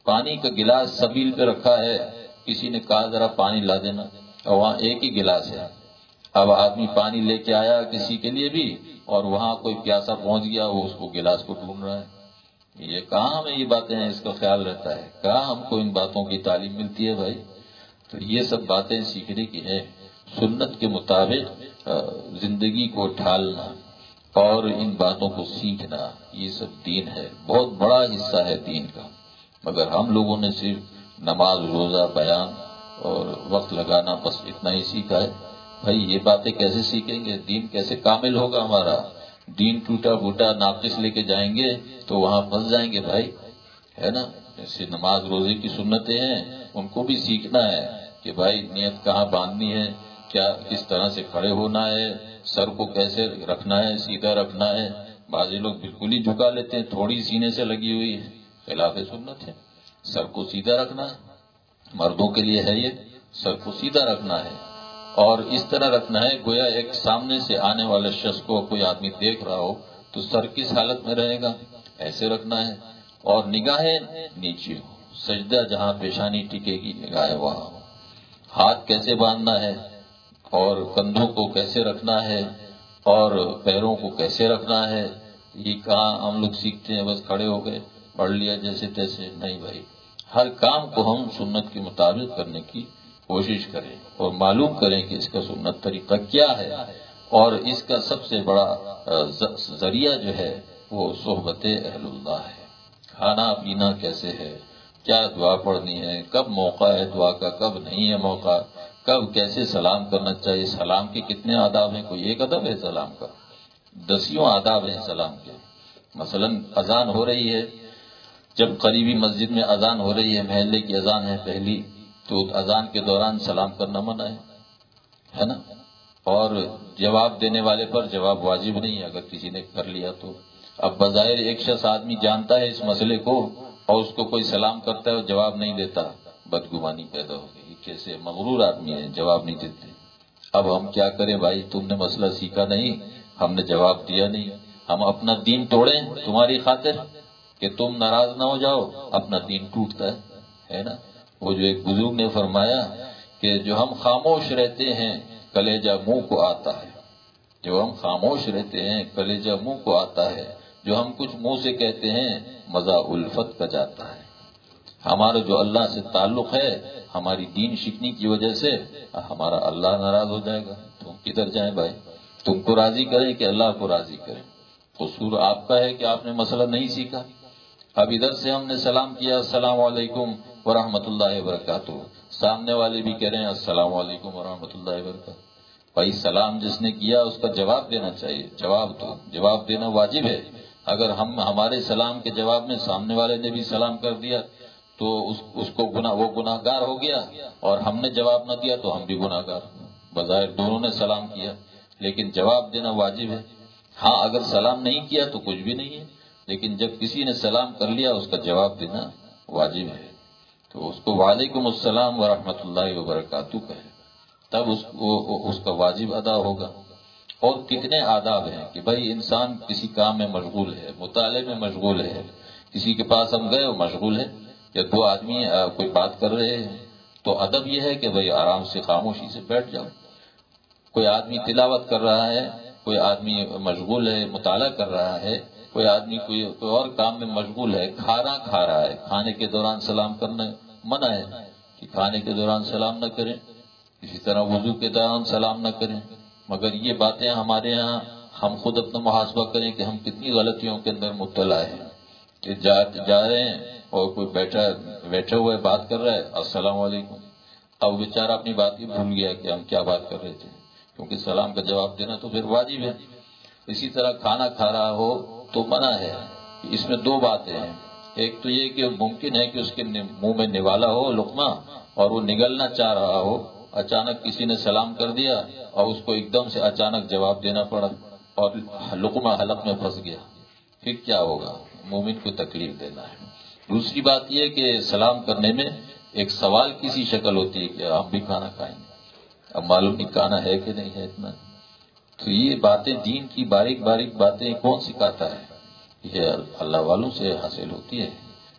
پانی کا گلاس سبیل پہ رکھا ہے، کسی نے کہا ذرا پانی لا دینا، اور وہاں ایک ہی گلاس ہے. اب آدمی پانی لے کے آیا کسی کے لیے بھی، اور وہاں کوئی پیاسا پہنچ گیا، وہ اس کو گلاس کو ڈھونڈ رہا ہے. یہ کہاں ہمیں یہ باتیں ہیں، اس کا خیال رہتا ہے؟ کہاں ہم کو ان باتوں کی تعلیم ملتی ہے بھائی؟ تو یہ سب باتیں سیکھنے کی ہیں. سنت کے مطابق زندگی کو ڈھالنا اور ان باتوں کو سیکھنا، یہ سب دین ہے، بہت بڑا حصہ ہے دین کا. مگر ہم لوگوں نے صرف نماز، روزہ، بیان اور وقت لگانا، بس اتنا ہی سیکھا ہے. بھائی یہ باتیں کیسے سیکھیں گے؟ دین کیسے کامل ہوگا ہمارا؟ دین ٹوٹا پھوٹا ناقص لے کے جائیں گے تو وہاں پھنس جائیں گے بھائی، ہے نا. جیسے نماز روزے کی سنتیں ہیں، ان کو بھی سیکھنا ہے کہ بھائی نیت کہاں باندھنی ہے، کیا کس طرح سے کھڑے ہونا ہے، سر کو کیسے رکھنا ہے، سیدھا رکھنا ہے. بعضی لوگ بالکل ہی جھکا لیتے ہیں، تھوڑی سینے سے لگی ہوئی ہے، خلاف سنت ہے. سر کو سیدھا رکھنا ہے، مردوں کے لیے ہے یہ، سر کو سیدھا رکھنا ہے، اور اس طرح رکھنا ہے گویا ایک سامنے سے آنے والے شخص کو کوئی آدمی دیکھ رہا ہو تو سر کس حالت میں رہے گا، ایسے رکھنا ہے. اور نگاہیں نیچے ہو، سجدہ جہاں پیشانی ٹکے گی نگاہیں وہاں ہو. ہاتھ کیسے باندھنا ہے، اور کندھوں کو کیسے رکھنا ہے، اور پیروں کو کیسے رکھنا ہے، یہ کہاں ہم لوگ سیکھتے ہیں؟ بس کھڑے ہو گئے پڑھ لیا جیسے تیسے. نہیں بھائی، ہر کام کو ہم سنت کے مطابق کرنے کی کوشش کریں اور معلوم کریں کہ اس کا سنت طریقہ کیا ہے. اور اس کا سب سے بڑا ذریعہ جو ہے وہ صحبت اہل اللہ ہے. کھانا پینا کیسے ہے، کیا دعا پڑھنی ہے، کب موقع ہے دعا کا، کب نہیں ہے موقع، کب کیسے سلام کرنا چاہیے، سلام کے کتنے آداب ہیں، کوئی ایک ادب ہے سلام کا؟ دسیوں آداب ہیں سلام کے. مثلا اذان ہو رہی ہے، جب قریبی مسجد میں اذان ہو رہی ہے، محلے کی اذان ہے پہلی، تو اذان کے دوران سلام کرنا منع ہے نا. اور جواب دینے والے پر جواب واجب نہیں ہے اگر کسی نے کر لیا تو. اب بظاہر ایک شخص آدمی جانتا ہے اس مسئلے کو، اور اس کو کوئی سلام کرتا ہے اور جواب نہیں دیتا، بدگمانی پیدا ہو گئی. کیسے مغرور آدمی ہے، جواب نہیں دیتے. اب ہم کیا کریں بھائی؟ تم نے مسئلہ سیکھا نہیں، ہم نے جواب دیا نہیں. ہم اپنا دین توڑیں تمہاری خاطر کہ تم ناراض نہ ہو جاؤ؟ اپنا دین ٹوٹتا ہے نا. وہ جو ایک بزرگ نے فرمایا کہ جو ہم خاموش رہتے ہیں کلیجہ منہ کو آتا ہے. جو ہم خاموش رہتے ہیں کلیجہ منہ کو آتا ہے، جو ہم کچھ منہ سے کہتے ہیں مزہ الفت کا جاتا ہے. ہمارا جو اللہ سے تعلق ہے، ہماری دین شکنی کی وجہ سے ہمارا اللہ ناراض ہو جائے گا. تم کدھر جائیں بھائی؟ تم کو راضی کریں کہ اللہ کو راضی کریں؟ قصور آپ کا ہے کہ آپ نے مسئلہ نہیں سیکھا. اب ادھر سے ہم نے سلام کیا السلام علیکم ورحمۃ اللہ وبرکاتہ، سامنے والے بھی کہہ رہے ہیں السلام علیکم ورحمۃ اللہ وبرکاتہ. بھائی سلام جس نے کیا اس کا جواب دینا چاہیے، جواب دینا واجب ہے. اگر ہم ہمارے سلام کے جواب میں سامنے والے نے بھی سلام کر دیا تو اس کو وہ گناہ گار ہو گیا، اور ہم نے جواب نہ دیا تو ہم بھی گناہ گار. بظاہر دونوں نے سلام کیا لیکن جواب دینا واجب ہے. ہاں اگر سلام نہیں کیا تو کچھ بھی نہیں ہے، لیکن جب کسی نے سلام کر لیا اس کا جواب دینا واجب ہے. تو اس کو وعلیکم السلام ورحمۃ اللہ وبرکاتہ کہے، تب اس کا واجب ادا ہوگا. اور کتنے آداب ہیں کہ بھائی انسان کسی کام میں مشغول ہے، مطالعے میں مشغول ہے، کسی کے پاس ہم گئے وہ مشغول ہے، یا دو آدمی کوئی بات کر رہے ہیں تو ادب یہ ہے کہ بھائی آرام سے خاموشی سے بیٹھ جاؤ. کوئی آدمی تلاوت کر رہا ہے، کوئی آدمی مشغول ہے مطالعہ کر رہا ہے، کوئی آدمی کوئی اور کام میں مشغول ہے، کھانا کھا رہا ہے، کھانے کے دوران سلام کرنا منع ہے کہ کھانے کے دوران سلام نہ کریں. اسی طرح وضو کے دوران سلام نہ کریں. مگر یہ باتیں ہمارے ہاں ہم خود اپنا محاسبہ کریں کہ ہم کتنی غلطیوں کے اندر مبتلا ہیں کہ جا رہے ہیں اور کوئی بیٹھا ہوا ہے بات کر رہا ہے السلام علیکم. اب بیچارہ اپنی بات ہی بھول گیا کہ ہم کیا بات کر رہے تھے، کیونکہ سلام کا جواب دینا تو پھر واجب ہے. اسی طرح کھانا کھا رہا ہو تو منع ہے. اس میں دو باتیں ہیں، ایک تو یہ کہ ممکن ہے کہ اس کے منہ میں نوالا ہو لقمہ اور وہ نگلنا چاہ رہا ہو، اچانک کسی نے سلام کر دیا اور اس کو ایک دم سے اچانک جواب دینا پڑا اور لقمہ حلق میں پھنس گیا، پھر کیا ہوگا؟ مومن کو تکلیف دینا ہے. دوسری بات یہ کہ سلام کرنے میں ایک سوال کی سی شکل ہوتی ہے کہ ہم بھی کھانا کھائیں گے. اب معلوم نہیں کھانا ہے کہ نہیں ہے اتنا. تو یہ باتیں دین کی باریک باریک باتیں کون سکھاتا ہے؟ یہ اللہ والوں سے حاصل ہوتی ہے.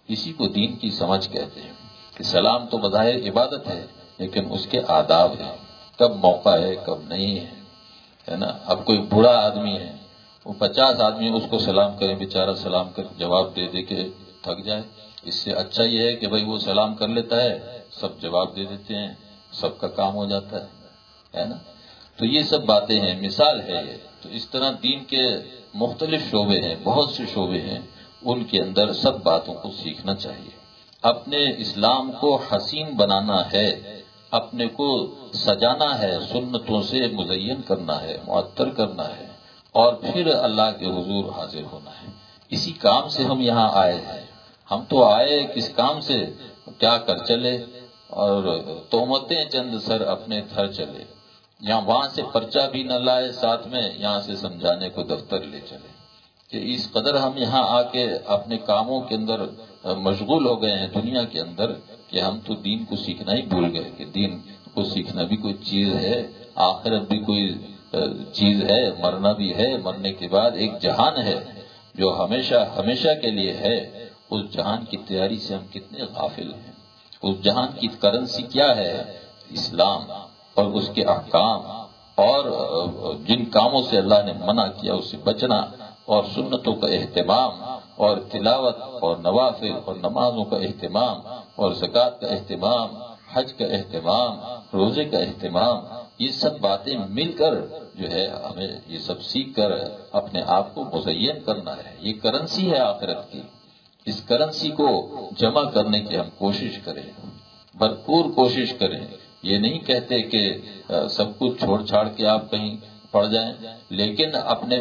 اسی کو دین کی سمجھ کہتے ہیں کہ سلام تو بظاہر عبادت ہے لیکن اس کے آداب ہیں، کب موقع ہے کب نہیں ہے نا. اب کوئی بوڑھا آدمی ہے، وہ 50 آدمی اس کو سلام کریں، بیچارہ سلام کر جواب دے دے کے تھک جائے. اس سے اچھا یہ ہے کہ بھائی وہ سلام کر لیتا ہے، سب جواب دے دیتے ہیں، سب کا کام ہو جاتا ہے نا. تو یہ سب باتیں ہیں، مثال ہے یہ. تو اس طرح دین کے مختلف شعبے ہیں، بہت سے شعبے ہیں، ان کے اندر سب باتوں کو سیکھنا چاہیے. اپنے اسلام کو حسین بنانا ہے، اپنے کو سجانا ہے، سنتوں سے مزین کرنا ہے، معطر کرنا ہے، اور پھر اللہ کے حضور حاضر ہونا ہے. اسی کام سے ہم یہاں آئے ہیں. ہم تو آئے کس کام سے؟ کیا کر چلے اور تہمتیں چند سر اپنے تھر چلے. یہاں وہاں سے پرچہ بھی نہ لائے ساتھ میں، یہاں سے سمجھانے کو دفتر لے چلے. کہ اس قدر ہم یہاں آ کے اپنے کاموں کے اندر مشغول ہو گئے ہیں دنیا کے اندر کہ ہم تو دین کو سیکھنا ہی بھول گئے کہ دین کو سیکھنا بھی کوئی چیز ہے، آخرت بھی کوئی چیز ہے، مرنا بھی ہے، مرنے کے بعد ایک جہان ہے جو ہمیشہ ہمیشہ کے لیے ہے. اس جہان کی تیاری سے ہم کتنے غافل ہیں. اس جہان کی کرنسی کیا ہے؟ اسلام اور اس کے احکام، اور جن کاموں سے اللہ نے منع کیا اس سے بچنا، اور سنتوں کا اہتمام، اور تلاوت اور نوافل اور نمازوں کا اہتمام، اور زکوٰۃ کا اہتمام، حج کا اہتمام، روزے کا اہتمام. یہ سب باتیں مل کر جو ہے ہمیں یہ سب سیکھ کر اپنے آپ کو مزین کرنا ہے. یہ کرنسی ہے آخرت کی. اس کرنسی کو جمع کرنے کی ہم کوشش کریں، بھرپور کوشش کریں. یہ نہیں کہتے کہ سب کچھ چھوڑ چھاڑ کے آپ کہیں پڑ جائیں، لیکن اپنے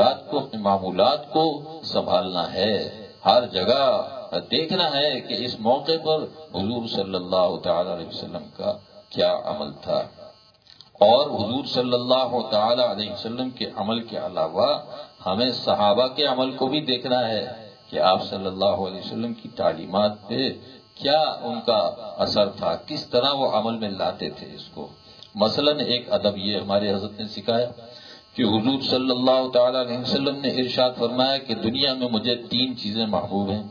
معمولات کو سنبھالنا ہے. ہر جگہ دیکھنا ہے کہ اس موقع پر حضور صلی اللہ تعالی علیہ وسلم کا کیا عمل تھا. اور حضور صلی اللہ تعالی علیہ وسلم کے عمل کے علاوہ ہمیں صحابہ کے عمل کو بھی دیکھنا ہے کہ آپ صلی اللہ علیہ وسلم کی تعلیمات پہ کیا ان کا اثر تھا، کس طرح وہ عمل میں لاتے تھے اس کو. مثلا ایک ادب یہ ہمارے حضرت نے سکھایا کہ حضور صلی اللہ تعالی علیہ وسلم نے ارشاد فرمایا کہ دنیا میں مجھے 3 چیزیں محبوب ہیں.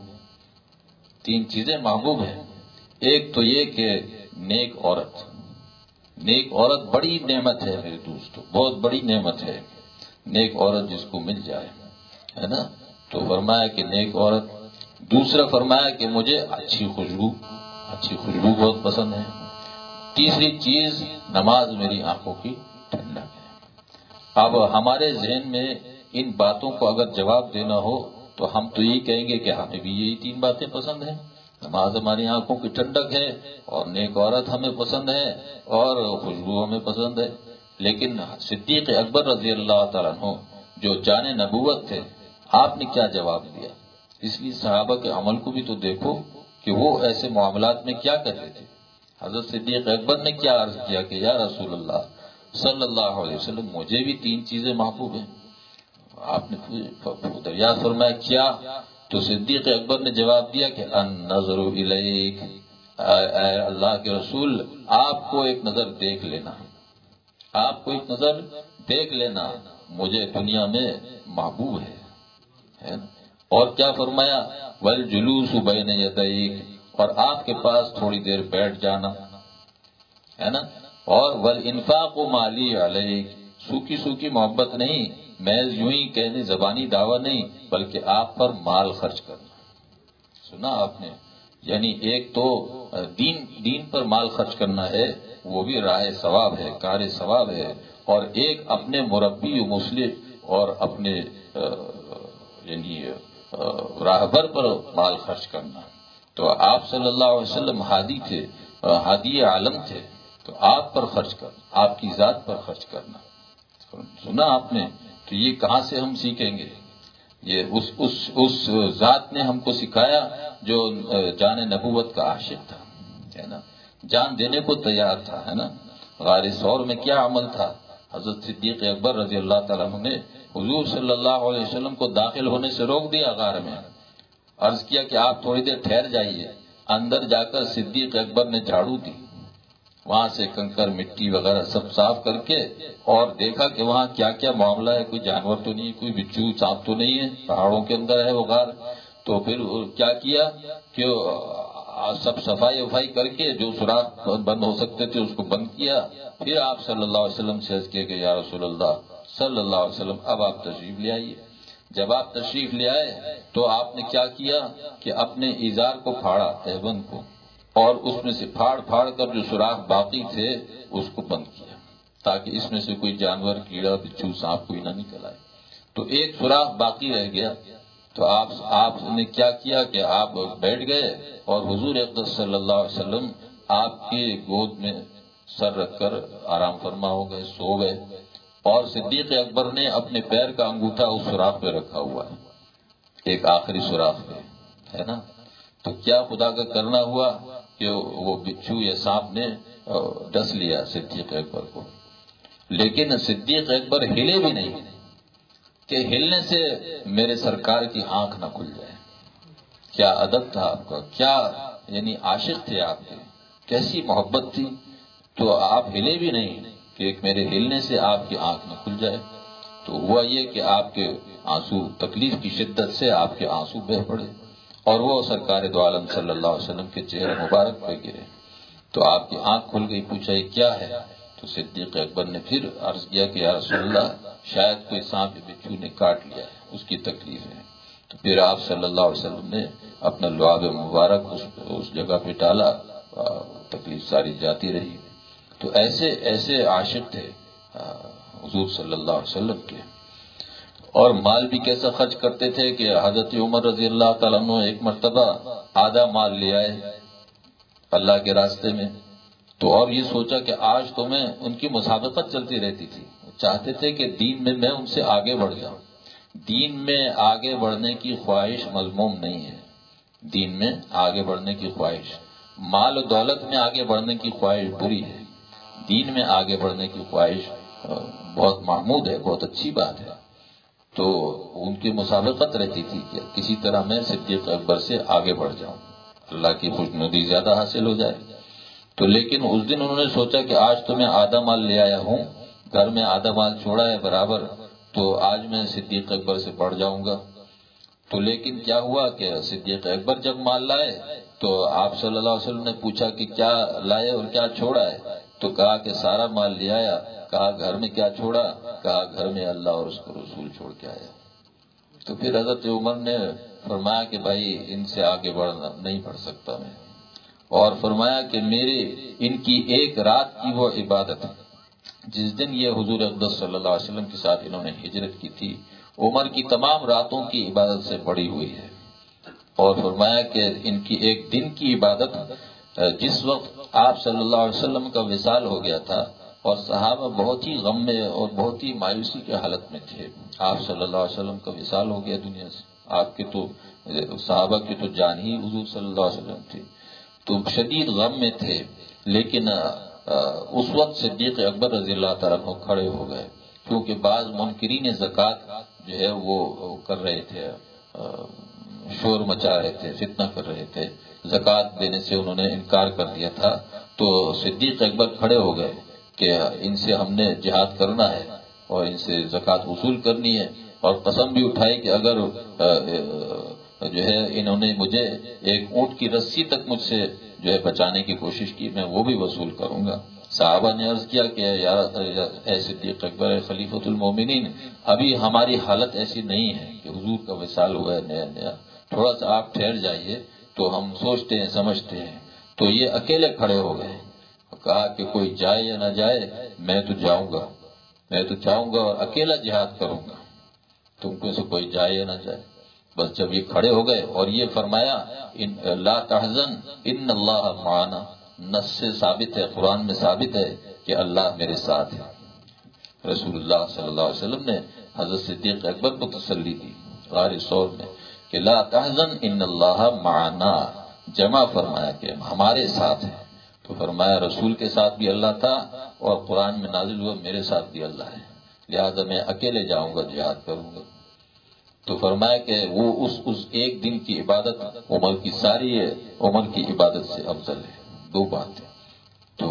3 چیزیں محبوب ہیں. ایک تو یہ کہ نیک عورت. نیک عورت بڑی نعمت ہے میرے دوستو، بہت بڑی نعمت ہے. نیک عورت جس کو مل جائے ہے نا، تو فرمایا کہ نیک عورت. دوسرا فرمایا کہ مجھے اچھی خوشبو بہت پسند ہے. تیسری چیز نماز میری آنکھوں کی ٹھنڈک ہے. اب ہمارے ذہن میں ان باتوں کو اگر جواب دینا ہو تو ہم تو یہی کہیں گے کہ ہمیں بھی یہی 3 باتیں پسند ہیں. نماز ہماری آنکھوں کی ٹھنڈک ہے، اور نیک عورت ہمیں پسند ہے، اور خوشبو ہمیں پسند ہے. لیکن صدیق اکبر رضی اللہ تعالیٰ عنہ جو جان نبوت تھے، آپ نے کیا جواب دیا؟ اس لیے صحابہ کے عمل کو بھی تو دیکھو کہ وہ ایسے معاملات میں کیا کرتے تھے. حضرت صدیق اکبر نے کیا عرض کیا کہ یا رسول اللہ صلی اللہ علیہ وسلم مجھے بھی 3 چیزیں محبوب ہیں. آپ نے دریافت فرمایا کیا؟ تو صدیق اکبر نے جواب دیا کہ النظر الیک، اے اللہ کے رسول آپ کو ایک نظر دیکھ لینا، آپ کو ایک نظر دیکھ لینا مجھے دنیا میں محبوب ہے. اور کیا فرمایا؟ والجلوس بین یدیک، اور آپ کے پاس تھوڑی دیر بیٹھ جانا ہے نا. اور والانفاق مالی علیک، سوکھی محبت نہیں، محض یوں ہی کہنے زبانی دعویٰ نہیں، بلکہ آپ پر مال خرچ کرنا. سنا آپ نے؟ یعنی ایک تو دین پر مال خرچ کرنا ہے، وہ بھی راہ ثواب ہے، کار ثواب ہے. اور ایک اپنے مربی و مصلح اور اپنے یعنی راہبر پر مال خرچ کرنا. تو آپ صلی اللہ علیہ وسلم ہادی تھے، ہادی عالم تھے، تو آپ پر خرچ کرنا، آپ کی ذات پر خرچ کرنا. سنا آپ نے؟ تو یہ کہاں سے ہم سیکھیں گے؟ یہ اس ذات نے ہم کو سکھایا جو جان نبوت کا عاشق تھا، ہے نا، جان دینے کو تیار تھا، ہے نا. غار ثور میں کیا عمل تھا؟ حضرت صدیق اکبر رضی اللہ تعالیٰ عنہ نے حضور صلی اللہ علیہ وسلم کو داخل ہونے سے روک دیا غار میں. عرض کیا کہ آپ تھوڑی دیر ٹھہر جائیے. اندر جا کر صدیق اکبر نے جھاڑو دی، وہاں سے کنکر مٹی وغیرہ سب صاف کر کے، اور دیکھا کہ وہاں کیا کیا معاملہ ہے، کوئی جانور تو نہیں، کوئی بچھو سانپ تو نہیں ہے، پہاڑوں کے اندر ہے وہ غار. تو پھر کیا کیا کہ سب صفائی کر کے جو سوراخ بند ہو سکتے تھے اس کو بند کیا. پھر آپ صلی اللہ علیہ وسلم سے عرض کیا کہ یا رسول اللہ صلی اللہ علیہ وسلم اب آپ تشریف لے آئیے. جب آپ تشریف لے آئے تو آپ نے کیا کیا کہ اپنے ازار کو پھاڑا، تہبند کو، اور اس میں سے پھاڑ کر جو سوراخ باقی تھے اس کو بند کیا تاکہ اس میں سے کوئی جانور، کیڑا، بچھو، سانپ کوئی نہ نکل آئے. تو ایک سوراخ باقی رہ گیا. تو آپ نے کیا کیا کہ آپ بیٹھ گئے اور حضور اقدس صلی اللہ علیہ وسلم آپ کی گود میں سر رکھ کر آرام فرما ہو گئے، سو گئے. اور صدیق اکبر نے اپنے پیر کا انگوٹھا اس سوراخ پہ رکھا ہوا ہے، ایک آخری سوراخ پہ، ہے نا. تو کیا خدا کا کرنا ہوا کہ وہ بچھو یا سانپ نے ڈس لیا صدیق اکبر کو. لیکن صدیق اکبر ہلے بھی نہیں کہ ہلنے سے میرے سرکار کی آنکھ نہ کھل جائے. کیا ادب تھا آپ کا، کیا یعنی عاشق تھے آپ کے، کیسی محبت تھی. تو آپ ہلے بھی نہیں کہ میرے ہلنے سے آپ کی آنکھ نہ کھل جائے. تو ہوا یہ کہ آپ کے آنسو، تکلیف کی شدت سے آپ کے آنسو بہہ پڑے اور وہ سرکار دو عالم صلی اللہ علیہ وسلم کے چہرے مبارک پہ گرے. تو آپ کی آنکھ کھل گئی. پوچھا یہ کیا ہے؟ تو صدیق اکبر نے پھر عرض کیا کہ یا رسول اللہ شاید کوئی سانپ بچھو نے کاٹ لیا ہے، اس کی تکلیف ہے. تو پھر آپ صلی اللہ علیہ وسلم نے اپنا لعاب مبارک اس جگہ پہ ڈالا، تکلیف ساری جاتی رہی. تو ایسے عاشق تھے حضور صلی اللہ علیہ وسلم کے. اور مال بھی کیسا خرچ کرتے تھے کہ حضرت عمر رضی اللہ تعالیٰ عنہ ایک مرتبہ آدھا مال لے آئے اللہ کے راستے میں. تو اور یہ سوچا کہ آج تو میں ان کی مسابقت چلتی رہتی تھی، چاہتے تھے کہ دین میں ان سے آگے بڑھ جاؤں. دین میں آگے بڑھنے کی خواہش مذموم نہیں ہے، دین میں آگے بڑھنے کی خواہش، مال و دولت میں آگے بڑھنے کی خواہش بری ہے. دین میں آگے بڑھنے کی خواہش بہت محمود ہے، بہت اچھی بات ہے. تو ان کی مسابقت رہتی تھی کہ کسی طرح میں صدیق اکبر سے آگے بڑھ جاؤں، اللہ کی خوشنودی زیادہ حاصل ہو جائے. تو لیکن اس دن انہوں نے سوچا کہ آج تو میں آدھا مال لے آیا ہوں، گھر میں آدھا مال چھوڑا ہے برابر، تو آج میں صدیق اکبر سے بڑھ جاؤں گا. تو لیکن کیا ہوا کہ صدیق اکبر جب مال لائے تو آپ صلی اللہ علیہ وسلم نے پوچھا کہ کیا لائے اور کیا چھوڑا ہے. تو کہا کہ سارا مال لے آیا. کہا گھر میں کیا چھوڑا؟ کہا گھر میں اللہ اور اس کو رسول چھوڑ کے آیا. تو پھر حضرت عمر نے فرمایا کہ بھائی ان سے آگے بڑھنا نہیں بڑھ سکتا میں، اور فرمایا کہ میرے ان کی ایک رات کی وہ عبادت جس دن یہ حضور اقدس صلی اللہ علیہ وسلم کے ساتھ انہوں نے ہجرت کی تھی، عمر کی تمام راتوں کی عبادت سے بڑی ہوئی ہے. اور فرمایا کہ ان کی ایک دن کی عبادت جس وقت آپ صلی اللہ علیہ وسلم کا وصال ہو گیا تھا اور صحابہ بہت ہی غم میں اور بہت ہی مایوسی کے حالت میں تھے. آپ صلی اللہ علیہ وسلم کا وصال ہو گیا دنیا سے، آپ کے تو صحابہ کی تو جان ہی حضور صلی اللہ علیہ وسلم تھی، تو شدید غم میں تھے. لیکن اس وقت صدیق اکبر رضی اللہ تعالیٰ عنہ کھڑے ہو گئے، کیونکہ بعض منکرین زکوٰۃ جو ہے وہ کر رہے تھے، شور مچا رہے تھے، فتنہ کر رہے تھے، زکوٰۃ دینے سے انہوں نے انکار کر دیا تھا. تو صدیق اکبر کھڑے ہو گئے کہ ان سے ہم نے جہاد کرنا ہے اور ان سے زکوٰۃ وصول کرنی ہے، اور قسم بھی اٹھائی کہ اگر جو ہے انہوں نے مجھے ایک اونٹ کی رسی تک مجھ سے جو ہے بچانے کی کوشش کی، میں وہ بھی وصول کروں گا. صحابہ نے عرض کیا کہ اے صدیق اکبر، اے خلیفۃ المومنین، ابھی ہماری حالت ایسی نہیں ہے کہ حضور کا وصال ہوا ہے نیا، تھوڑا سا آپ ٹھہر جائیے تو ہم سوچتے ہیں سمجھتے ہیں. تو یہ اکیلے کھڑے ہو گئے، کہا کہ کوئی جائے یا نہ جائے میں تو جاؤں گا اور اکیلا جہاد کروں گا، تم کو سے کوئی جائے یا نہ جائے. بس جب یہ کھڑے ہو گئے اور یہ فرمایا لا تحزن ان اللہ معنا، نص سے ثابت ہے، قرآن میں ثابت ہے کہ اللہ میرے ساتھ ہے. رسول اللہ صلی اللہ علیہ وسلم نے حضرت صدیق اکبر کو تسلی دی غار ثور میں کہ لا تحزن ان اللہ معنا، جمع فرمایا کہ ہمارے ساتھ ہے. تو فرمایا رسول کے ساتھ بھی اللہ تھا اور قرآن میں نازل ہوا میرے ساتھ بھی اللہ ہے، لہذا میں اکیلے جاؤں گا، جہاد کروں گا. تو فرمایا کہ وہ اس ایک دن کی عبادت عمر کی ساری عمر کی عبادت سے افضل ہے. دو باتیں. تو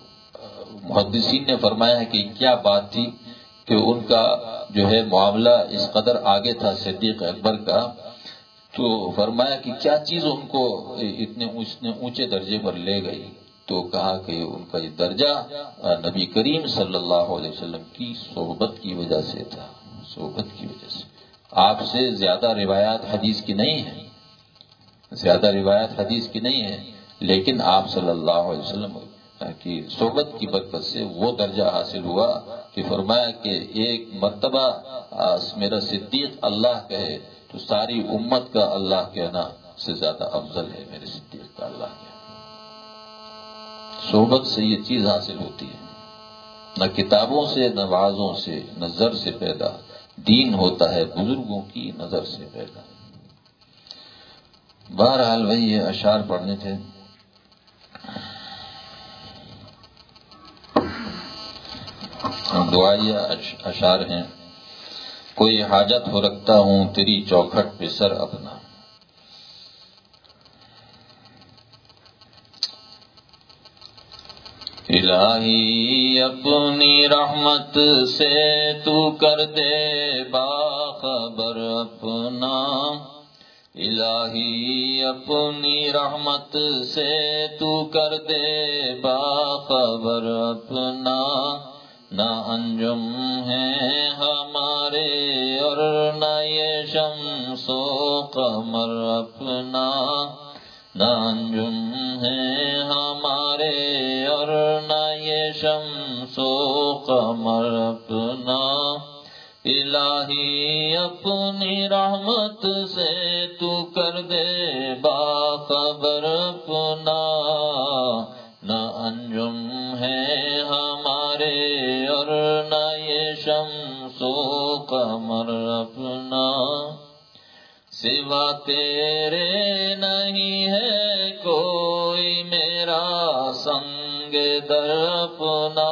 محدثین نے فرمایا ہے کہ کیا بات تھی کہ ان کا جو ہے معاملہ اس قدر آگے تھا صدیق اکبر کا تو فرمایا کہ کیا چیز ان کو اتنے اونچے درجے پر لے گئی؟ تو کہا کہ ان کا یہ درجہ نبی کریم صلی اللہ علیہ وسلم کی صحبت کی وجہ سے تھا، صحبت کی وجہ سے۔ آپ سے زیادہ روایات حدیث کی نہیں ہیں، زیادہ روایات حدیث کی نہیں ہیں، لیکن آپ صلی اللہ علیہ وسلم کی صحبت کی برکت سے وہ درجہ حاصل ہوا کہ فرمایا کہ ایک مرتبہ میرا صدیق اللہ کہے تو ساری امت کا اللہ کہنا سے زیادہ افضل ہے میرے صدیق کا اللہ کہنا۔ صحبت سے یہ چیز حاصل ہوتی ہے، نہ کتابوں سے، نہ وعظوں سے، نہ زر سے پیدا، دین ہوتا ہے بزرگوں کی نظر سے پیدا۔ بہرحال وہی یہ اشعار پڑھنے تھے۔ دعائیہ اشعار ہیں۔ کوئی حاجت ہو رکھتا ہوں تیری چوکھٹ پہ سر اپنا، الہی اپنی رحمت سے تو کر دے باخبر اپنا، الہی اپنی رحمت سے تو کر دے باخبر اپنا، نہ انجم ہے ہمارے اور نہ یہ شمس و قمر اپنا، نہ انجم ہے ہمارے اور نہ یہ شمس و قمر اپنا، الہی اپنی رحمت سے تو کر دے باخبر اپنا، نہ انجم ہے ہمارے اور نہ یہ شمس و قمر اپنا، سوا تیرے نہیں ہے کوئی میرا سنگ در اپنا،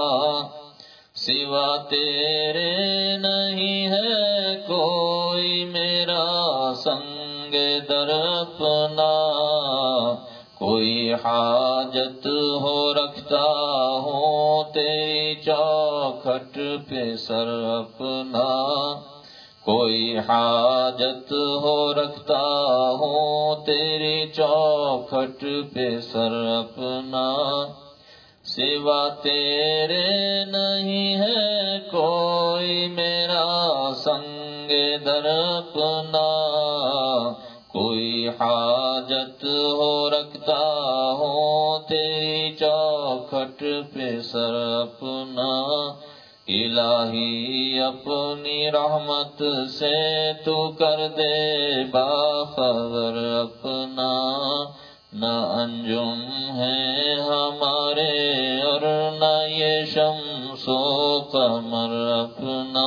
سوا تیرے نہیں ہے کوئی میرا سنگ در اپنا، کوئی حاجت ہو رکھتا ہوں تیری چوکھٹ پہ سر اپنا، کوئی حاجت ہو رکھتا ہوں تیری چوکھٹ پہ سر اپنا، سوا تیرے نہیں ہے کوئی میرا سنگ در اپنا، کوئی حاجت ہو رکھتا ہوں تیری چوکھٹ پہ سر اپنا، الہی اپنی رحمت سے تو کر دے باخبر اپنا، نہ انجم ہے ہمارے اور نہ یہ شمس و قمر اپنا،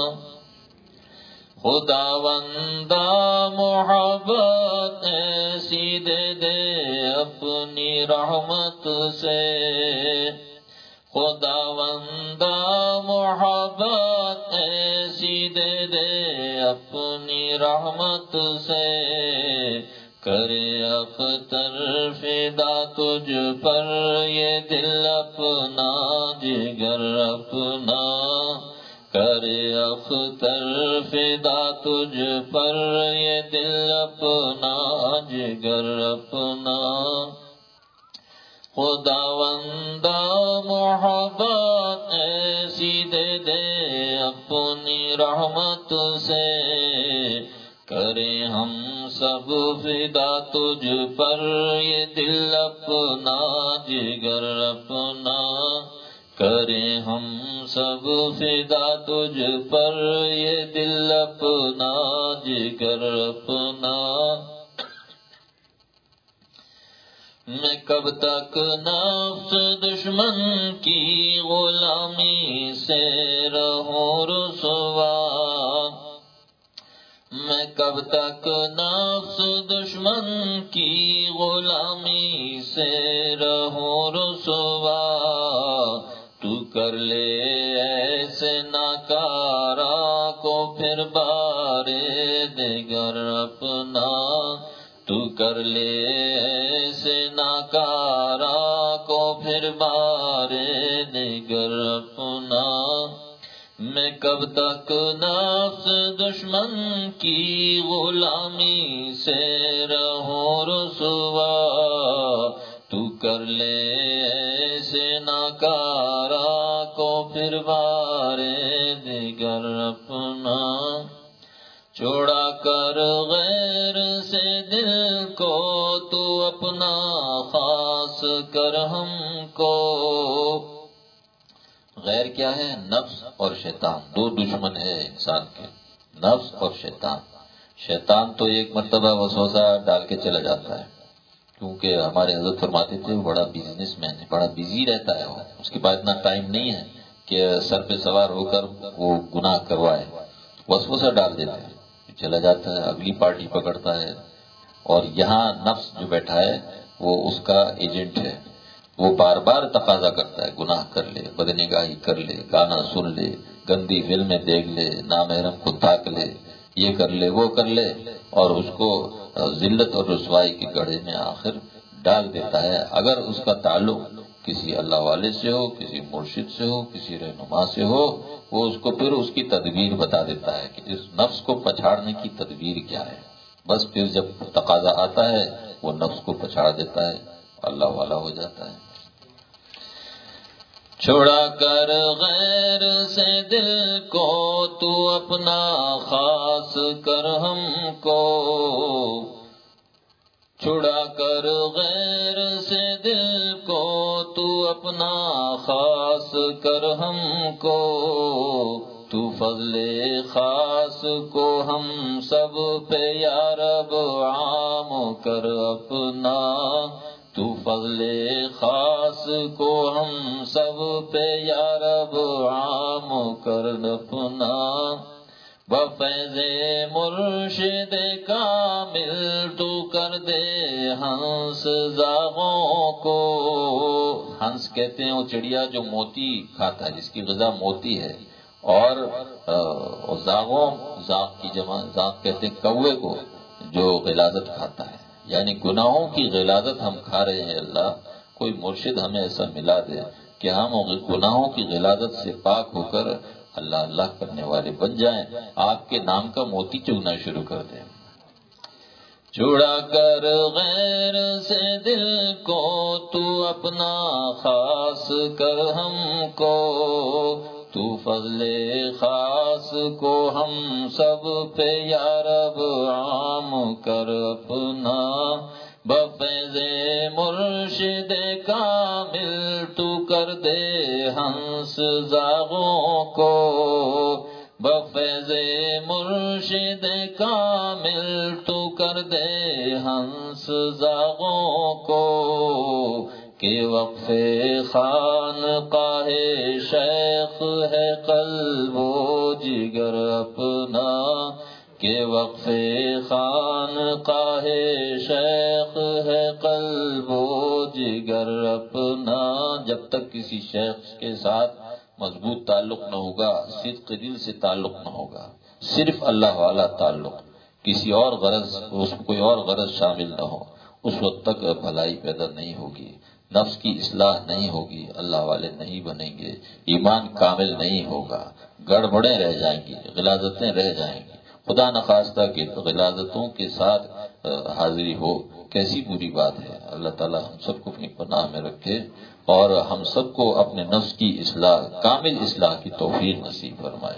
خداوندہ محبت ایسی دے دے اپنی رحمت سے، خداوندہ محبت ایسی دے دے اپنی رحمت سے، کرے اختر فدا تجھ پر یہ دل اپنا جگر اپنا، کرے اختر فدا تجھ پر یہ دل اپنا جگر اپنا، خداوندہ محبت ایسی دے دے اپنی رحمت سے، کریں ہم سب فدا تجھ پر یہ دل اپنا جگر اپنا، کریں ہم سب فدا تجھ پر یہ دل اپنا جگر اپنا، میں کب تک نفس دشمن کی غلامی سے رہوں رسوا، میں کب تک نفس دشمن کی غلامی سے رہوں رسوا، تو کر لے ایسے ناکارا کو پھر بارے دیگر اپنا، تو کر لے ایسے ناکارا کو پھر بارے دیگر اپنا، میں کب تک نفس دشمن کی غلامی سے رہوں رسوا، تو کر لے ایسے ناکارا کو پھر بارے دیگر اپنا، چھوڑا کر غیر سے دل کو تو اپنا خاص کر ہم کو۔ غیر کیا ہے؟ نفس اور شیطان، دو دشمن ہے انسان کے، نفس اور شیطان۔ شیطان تو ایک مرتبہ وسوسہ ڈال کے چلا جاتا ہے، کیونکہ ہمارے حضرت فرماتے تھے وہ بڑا بزنس مین ہے، بڑا بزی رہتا ہے، اس کے پاس اتنا ٹائم نہیں ہے کہ سر پہ سوار ہو کر وہ گناہ کروائے، وسوسہ ڈال دیتا ہے، چلا جاتا ہے، اگلی پارٹی پکڑتا ہے۔ اور یہاں نفس جو بیٹھا ہے وہ اس کا ایجنٹ ہے، وہ بار بار تقاضا کرتا ہے گناہ کر لے، بدنگاہی کر لے، گانا سن لے، گندی فلمیں دیکھ لے، نامحرم کو تاک لے، یہ کر لے وہ کر لے، اور اس کو ذلت اور رسوائی کے گڑھے میں آخر ڈال دیتا ہے۔ اگر اس کا تعلق کسی اللہ والے سے ہو، کسی مرشد سے ہو، کسی رہنما سے ہو، وہ اس کو پھر اس کی تدبیر بتا دیتا ہے کہ اس نفس کو پچھاڑنے کی تدبیر کیا ہے۔ بس پھر جب تقاضا آتا ہے وہ نفس کو پچھاڑ دیتا ہے، اللہ والا ہو جاتا ہے۔ چھوڑا کر غیر سے دل کو تو اپنا خاص کر ہم کو، چھڑا کر غیر سے دل کو تو اپنا خاص کر ہم کو، تو فضل خاص کو ہم سب پہ یا رب عام کر اپنا، تو فضل خاص کو ہم سب پہ یا رب عام کر اپنا، بفیض مرشد کامل تو کر دے ہنس زاغوں کو۔ ہنس کہتے ہیں وہ چڑیا جو موتی کھاتا ہے، جس کی غذا موتی ہے، اور زاغوں، زاغ کی جمع، زاغ کہتے ہیں کوے کو جو غلاظت کھاتا ہے، یعنی گناہوں کی غلاظت ہم کھا رہے ہیں۔ اللہ کوئی مرشد ہمیں ایسا ملا دے کہ ہم گناہوں کی غلاظت سے پاک ہو کر اللہ اللہ کرنے والے بن جائیں، آپ کے نام کا موتی چگنا شروع کر دیں۔ چھڑا کر غیر سے دل کو تو اپنا خاص کر ہم کو، تو فضل خاص کو ہم سب پہ یا رب عام کر اپنا، بفیض مرشد کامل تو کر دے ہنس زاغوں کو، بفیض مرشد کامل تو کر دے ہنس زاغوں کو، کہ وقف خانقاہ شیخ ہے قلب و جگر اپنا، کہ وقف خانقاہ شیخ ہے قلب و جگر اپنا۔ جب تک کسی شیخ کے ساتھ مضبوط تعلق نہ ہوگا، صدق دل سے تعلق نہ ہوگا، صرف اللہ والا تعلق، کسی اور غرض، اس میں کوئی اور غرض شامل نہ ہو، اس وقت تک بھلائی پیدا نہیں ہوگی، نفس کی اصلاح نہیں ہوگی، اللہ والے نہیں بنیں گے، ایمان کامل نہیں ہوگا، گڑبڑیں رہ جائیں گی، غلاظتیں رہ جائیں گی۔ خدا نخواستہ کہ غلاظتوں کے ساتھ حاضری ہو، کیسی بری بات ہے۔ اللہ تعالی ہم سب کو اپنی پناہ میں رکھے اور ہم سب کو اپنے نفس کی اصلاح، کامل اصلاح کی توفیق نصیب فرمائے۔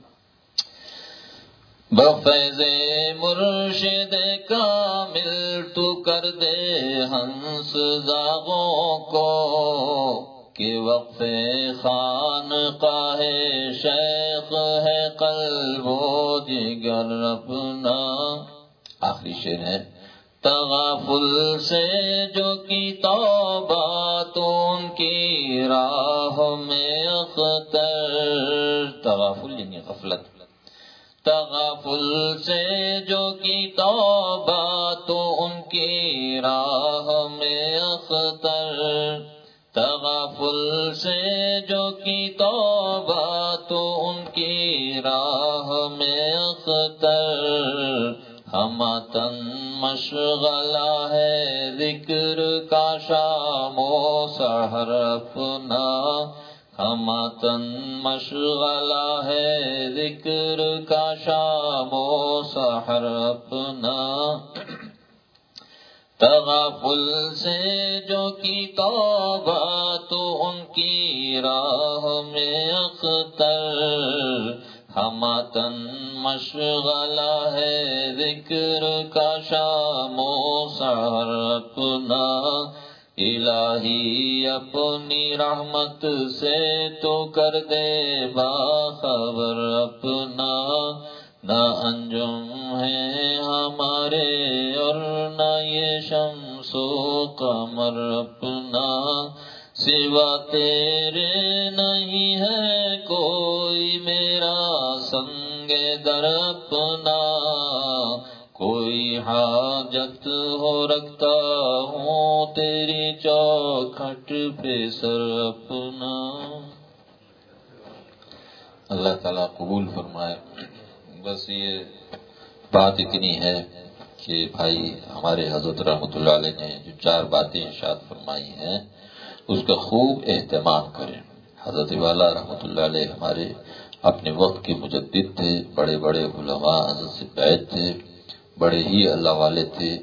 بفیض مرشد کامل تو کر دے ہنس زاغوں کو، کہ وقف خانقاہ شیخ ہے قلب و جگر اپنا۔ آخری شعر ہے، تغافل سے جو کی توبہ تو ان کی راہ میں اختر، تغافل یعنی غفلت، تغافل سے جو کی توبہ تو ان کی راہ میں اختر، تغافل سے جو کی توبہ تو ان کی راہ میں اختر، ہمتن مشغلہ ہے ذکر کا شام و سحر اپنا، ہماتن مشغلہ ہے ذکر کا شام و سحر اپنا، تغافل سے جو کی توبہ تو ان کی راہ میں اختر، ہماتن مشغلہ ہے ذکر کا شام و سحر اپنا، الہی اپنی رحمت سے تو کر دے باخبر اپنا، نہ انجم ہے ہمارے اور نہ یہ شمس و قمر اپنا، سوا تیرے نہیں ہے کوئی میرا سنگ در اپنا، کوئی حاجت ہو رکھتا ہوں تیری چوکھٹ پہ سر اپنا۔ اللہ تعالیٰ قبول فرمائے۔ بس یہ بات اتنی ہے کہ بھائی ہمارے حضرت رحمۃ اللہ علیہ نے جو 4 باتیں ارشاد فرمائی ہیں اس کا خوب اہتمام کریں۔ حضرت والا رحمۃ اللہ علیہ ہمارے اپنے وقت کے مجدد تھے، بڑے بڑے علماء حضرت سے بیعت تھے، بڑے ہی اللہ والے تھے،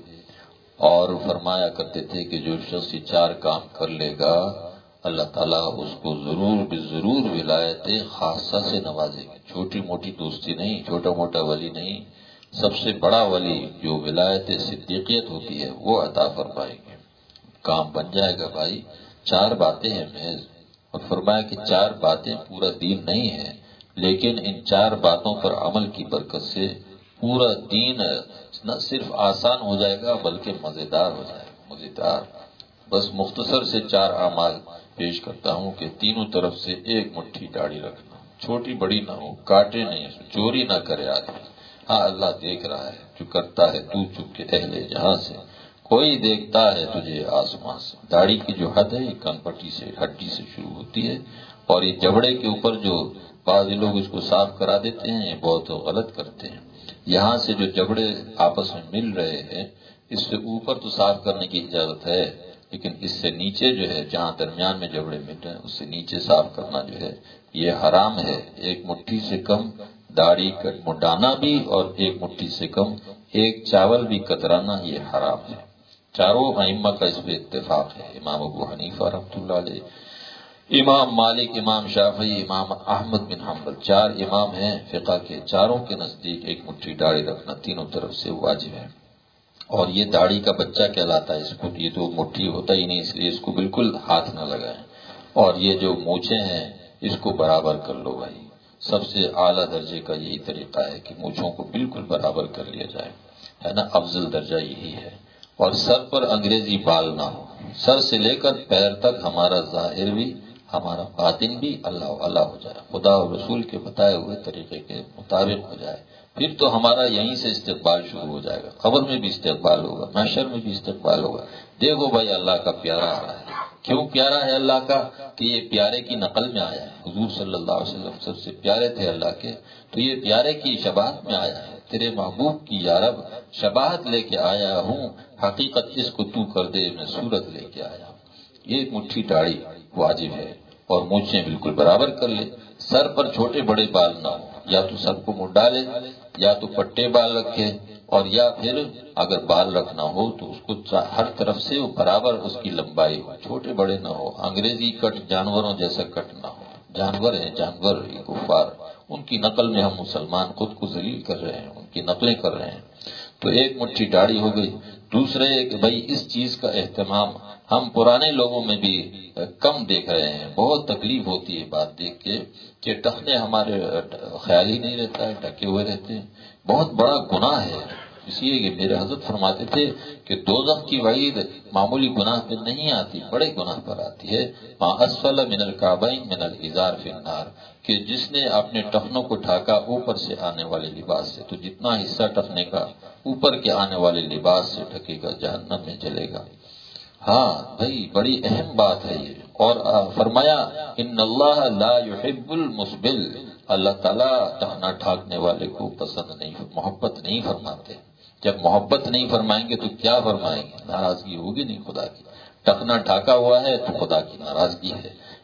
اور فرمایا کرتے تھے کہ جو شخص 4 کام کر لے گا اللہ تعالیٰ اس کو ضرور ولایت خاصہ سے نوازے گا۔ چھوٹی موٹی دوستی نہیں، چھوٹا موٹا ولی نہیں، سب سے بڑا ولی جو ولایت صدیقیت ہوتی ہے وہ عطا فرمائے گے، کام بن جائے گا بھائی۔ 4 باتیں ہیں محض، اور فرمایا کہ 4 باتیں پورا دین نہیں ہے، لیکن ان 4 باتوں پر عمل کی برکت سے پورا دین نہ صرف آسان ہو جائے گا بلکہ مزیدار ہو جائے گا، مزیدار۔ بس مختصر سے 4 اعمال پیش کرتا ہوں کہ تینوں طرف سے ایک مٹھی داڑھی رکھنا، چھوٹی بڑی نہ ہو، کاٹے نہیں، چوری نہ کرے آدمی۔ ہاں اللہ دیکھ رہا ہے جو کرتا ہے تو چپ کے اہل جہاں سے، کوئی دیکھتا ہے تجھے آسمان سے۔ داڑھی کی جو حد ہے یہ کن پٹی سے، ہڈی سے شروع ہوتی ہے، اور یہ جبڑے کے اوپر جو بعض لوگ اس کو صاف کرا دیتے ہیں یہ بہت غلط کرتے ہیں۔ یہاں سے جو جبڑے آپس میں مل رہے ہیں اس سے اوپر تو صاف کرنے کی اجازت ہے، لیکن اس سے نیچے جو ہے جہاں درمیان میں جبڑے مل رہے ہیں اس سے نیچے صاف کرنا جو ہے یہ حرام ہے۔ ایک مٹھی سے کم داڑھی منڈانا بھی اور ایک مٹھی سے کم ایک چاول بھی کترانا یہ حرام ہے۔ چاروں ائمہ کا اس پہ اتفاق ہے، امام ابو حنیفہ رحمۃ اللہ علیہ، امام مالک، امام شافعی، امام احمد بن حنبل، 4 امام ہیں فقہ کے، چاروں کے نزدیک ایک مٹھی داڑھی رکھنا تینوں طرف سے واجب ہے۔ اور یہ داڑھی کا بچہ کہلاتا ہے، اس کو یہ تو مٹھی ہوتا ہی نہیں، اس لیے اس کو بالکل ہاتھ نہ لگائیں۔ اور یہ جو مونچھیں ہیں اس کو برابر کر لو بھائی، سب سے اعلیٰ درجے کا یہی طریقہ ہے کہ مونچھوں کو بالکل برابر کر لیا جائے، ہے نا، افضل درجہ یہی ہے۔ اور سر پر انگریزی بال نہ ہو، سر سے لے کر پیر تک ہمارا ظاہر بھی ہمارا باطن بھی اللہ والا ہو جائے، خدا اور رسول کے بتائے ہوئے طریقے کے مطابق ہو جائے، پھر تو ہمارا یہیں سے استقبال شروع ہو جائے گا، قبر میں بھی استقبال ہوگا، محشر میں بھی استقبال ہوگا۔ دیکھو بھائی اللہ کا پیارا آ رہا ہے، کیوں پیارا ہے اللہ کا کہ یہ پیارے کی نقل میں آیا ہے، حضور صلی اللہ علیہ وسلم سب سے پیارے تھے اللہ کے، تو یہ پیارے کی شباہت میں آیا ہے، تیرے محبوب کی یا رب شباہت لے کے آیا ہوں، حقیقت اس کو تو کر دے میں صورت لے کے آیا ہوں۔ یہ ایک مٹھی داڑھی واجب ہے، اور مونچھیں بالکل برابر کر لے، سر پر چھوٹے بڑے بال نہ ہو، یا تو سب کو منڈا لے یا تو پٹے بال رکھے، اور یا پھر اگر بال رکھنا ہو تو اس کو ہر طرف سے برابر اس کی لمبائی ہو، چھوٹے بڑے نہ ہو، انگریزی کٹ جانوروں جیسا کٹ نہ ہو، جانور ہیں جانور یہ کفار، ان کی نقل میں ہم مسلمان خود کو ذلیل کر رہے ہیں، ان کی نقلیں کر رہے ہیں۔ تو ایک مٹھی داڑھی ہو گئی۔ دوسرے کہ بھائی اس چیز کا اہتمام ہم پرانے لوگوں میں بھی کم دیکھ رہے ہیں، بہت تکلیف ہوتی ہے بات دیکھ کے کہ ٹخنے ہمارے خیال ہی نہیں رہتا ہے، ڈھکے ہوئے رہتے ہیں، بہت بڑا گناہ ہے۔ اس لیے کہ میرے حضرت فرماتے تھے کہ دوزخ کی وعید معمولی گناہ پہ نہیں آتی، بڑے گناہ پر آتی ہے۔ ما اسفل من الکعبین من الازار فی النار، کہ جس نے اپنے ٹخنوں کو ڈھاکا اوپر سے آنے والے لباس سے، تو جتنا حصہ ٹخنے کا اوپر کے آنے والے لباس سے ڈھکے گا جہنم میں جلے گا۔ ہاں بھائی بڑی اہم بات ہے یہ۔ اور فرمایا ان اللہ لا يحب المسبل، اللہ تعالیٰ ٹخنا ڈھانکنے والے کو پسند نہیں، محبت نہیں فرماتے۔ جب محبت نہیں فرمائیں گے تو کیا فرمائیں گے؟ ناراضگی ہوگی نہیں خدا کی۔ ٹخنا ڈھاکا ہوا ہے تو خدا کی ناراضگی ہے،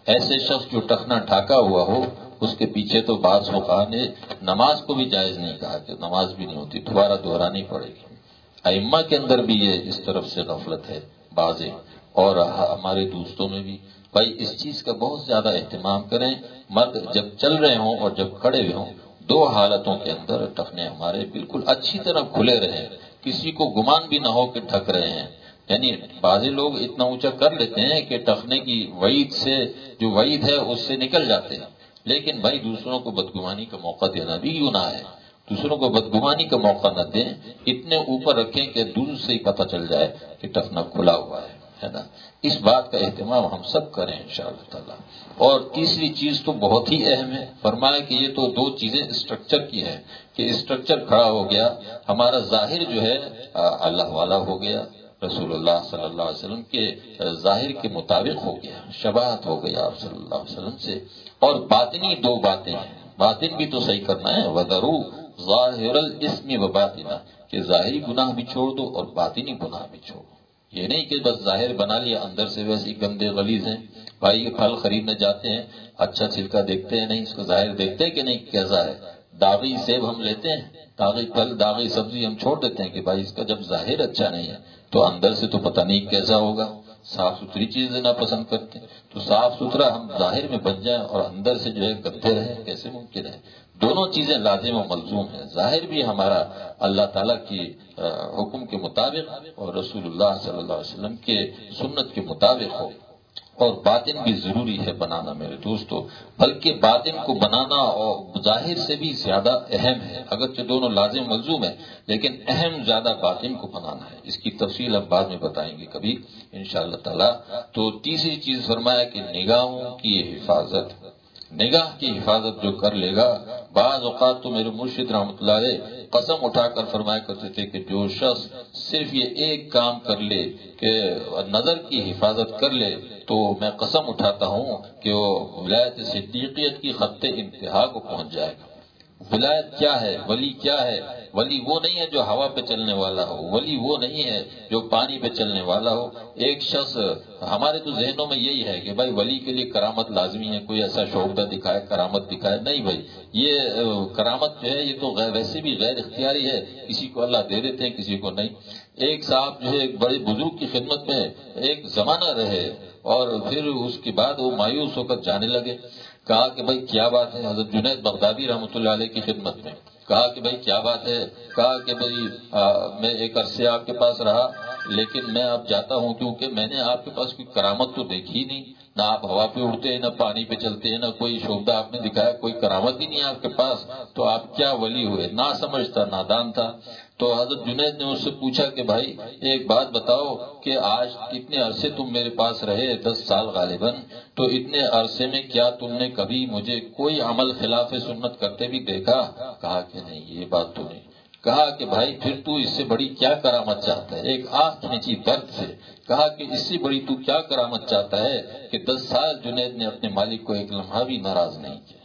ایسے شخص جو ٹخنا ڈھاکا ہوا ہو اس کے پیچھے تو بعض فقہا نے نماز کو بھی جائز نہیں کہا کہ نماز بھی نہیں ہوتی، دوبارہ دہرانی پڑے گی۔ ائمہ کے اندر بھی یہ اس طرف سے غفلت ہے بعضیں، اور ہمارے دوستوں میں بھی۔ بھائی اس چیز کا بہت زیادہ اہتمام کریں، مرد جب چل رہے ہوں اور جب کھڑے ہوئے ہوں، دو حالتوں کے اندر ٹخنے ہمارے بالکل اچھی طرح کھلے رہیں، کسی کو گمان بھی نہ ہو کہ ڈھک رہے ہیں۔ یعنی بعض لوگ اتنا اونچا کر لیتے ہیں کہ ٹخنے کی وعید سے، جو وعید ہے اس سے نکل جاتے ہیں، لیکن بھائی دوسروں کو بدگمانی کا موقع دینا بھی گناہ ہے۔ دوسروں کو بدگمانی کا موقع نہ دیں، اتنے اوپر رکھیں کہ دور سے ہی پتہ چل جائے کہ ٹخنا کھلا ہوا ہے نا۔ اس بات کا اہتمام ہم سب کریں انشاءاللہ تعالی۔ اور تیسری چیز تو بہت ہی اہم ہے، فرمایا کہ یہ تو دو چیزیں اسٹرکچر کی ہیں، کہ اسٹرکچر کھڑا ہو گیا، ہمارا ظاہر جو ہے اللہ والا ہو گیا، رسول اللہ صلی اللہ علیہ وسلم کے ظاہر کے مطابق ہو گیا، شباہت ہو گیا آپ صلی اللہ علیہ وسلم سے۔ اور باطنی دو باتیں ہیں، باطن بھی تو صحیح کرنا ہے، وَذَرُوا ظَاهِرَ الْإِثْمِ وَبَاطِنَهُ، کہ ظاہری گناہ بھی چھوڑ دو اور باطنی گناہ بھی چھوڑ دو۔ یہ نہیں کہ بس ظاہر بنا لیا، اندر سے ویسے ہی گندے غلیظ ہیں۔ بھائی یہ پھل خریدنے جاتے ہیں، اچھا چھلکا دیکھتے ہیں نہیں، اس کا ظاہر دیکھتے ہیں کہ نہیں کیسا ہے۔ داغی سیب ہم لیتے ہیں، داغی پھل، داغی سبزی ہم چھوڑ دیتے ہیں کہ بھائی اس کا جب ظاہر اچھا نہیں ہے تو اندر سے تو پتہ نہیں کیسا ہوگا۔ صاف ستھری چیز لینا پسند کرتے ہیں، تو صاف ستھرا ہم ظاہر میں بن جائیں اور اندر سے جو ہے گندے رہیں، کیسے ممکن ہے؟ دونوں چیزیں لازم و ملزوم ہیں، ظاہر بھی ہمارا اللہ تعالیٰ کی حکم کے مطابق اور رسول اللہ صلی اللہ علیہ وسلم کے سنت کے مطابق ہو، اور باطن بھی ضروری ہے بنانا میرے دوستو، بلکہ باطن کو بنانا اور ظاہر سے بھی زیادہ اہم ہے، اگرچہ دونوں لازم ملزوم ہیں لیکن اہم زیادہ باطن کو بنانا ہے۔ اس کی تفصیل ہم بعد میں بتائیں گے کبھی انشاءاللہ تعالی۔ تو تیسری چیز فرمایا کہ نگاہوں کی حفاظت، نگاہ کی حفاظت جو کر لے گا، بعض اوقات تو میرے مرشد رحمۃ اللہ علیہ قسم اٹھا کر فرمایا کرتے تھے کہ جو شخص صرف یہ ایک کام کر لے کہ نظر کی حفاظت کر لے، تو میں قسم اٹھاتا ہوں کہ وہ ولایت صدیقیت کی خط انتہا کو پہنچ جائے گا۔ ولایت کیا ہے؟ ولی کیا ہے؟ ولی وہ نہیں ہے جو ہوا پہ چلنے والا ہو، ولی وہ نہیں ہے جو پانی پہ چلنے والا ہو۔ ایک شخص، ہمارے تو ذہنوں میں یہی ہے کہ بھائی ولی کے لیے کرامت لازمی ہے، کوئی ایسا شعبہ دکھائے، کرامت دکھائے۔ نہیں بھائی، یہ کرامت جو ہے یہ تو ویسے بھی غیر اختیاری ہے، کسی کو اللہ دے دیتے ہیں کسی کو نہیں۔ ایک صاحب جو ہے ایک بڑے بزرگ کی خدمت میں ایک زمانہ رہے اور پھر اس کے بعد وہ مایوس ہو کر جانے لگے۔ کہا کہ بھائی کیا بات ہے؟ حضرت جنید بغدادی رحمۃ اللہ علیہ کی خدمت میں کہا کہ بھائی کیا بات ہے؟ کہا کہ بھائی میں ایک عرصے آپ کے پاس رہا، لیکن میں اب جاتا ہوں کیونکہ میں نے آپ کے پاس کوئی کرامت تو دیکھی نہیں، نہ آپ ہوا پہ اڑتے ہیں، نہ پانی پہ چلتے ہیں، نہ کوئی شعبہ آپ نے دکھایا، کوئی کرامت ہی نہیں ہے آپ کے پاس، تو آپ کیا ولی ہوئے؟ نہ سمجھتا، نادان تھا۔ تو حضرت جنید نے اس سے پوچھا کہ بھائی ایک بات بتاؤ کہ آج اتنے عرصے تم میرے پاس رہے، 10 سال غالباً، تو اتنے عرصے میں کیا تم نے کبھی مجھے کوئی عمل خلاف سنت کرتے بھی دیکھا؟ کہا کہ نہیں، یہ بات تو نہیں۔ کہا کہ بھائی پھر تو اس سے بڑی کیا کرامت چاہتا ہے؟ ایک آنکھ کھینچی درد سے، کہا کہ اس سے بڑی تو کیا کرامت چاہتا ہے کہ 10 سال جنید نے اپنے مالک کو ایک لمحہ بھی ناراض نہیں کیا۔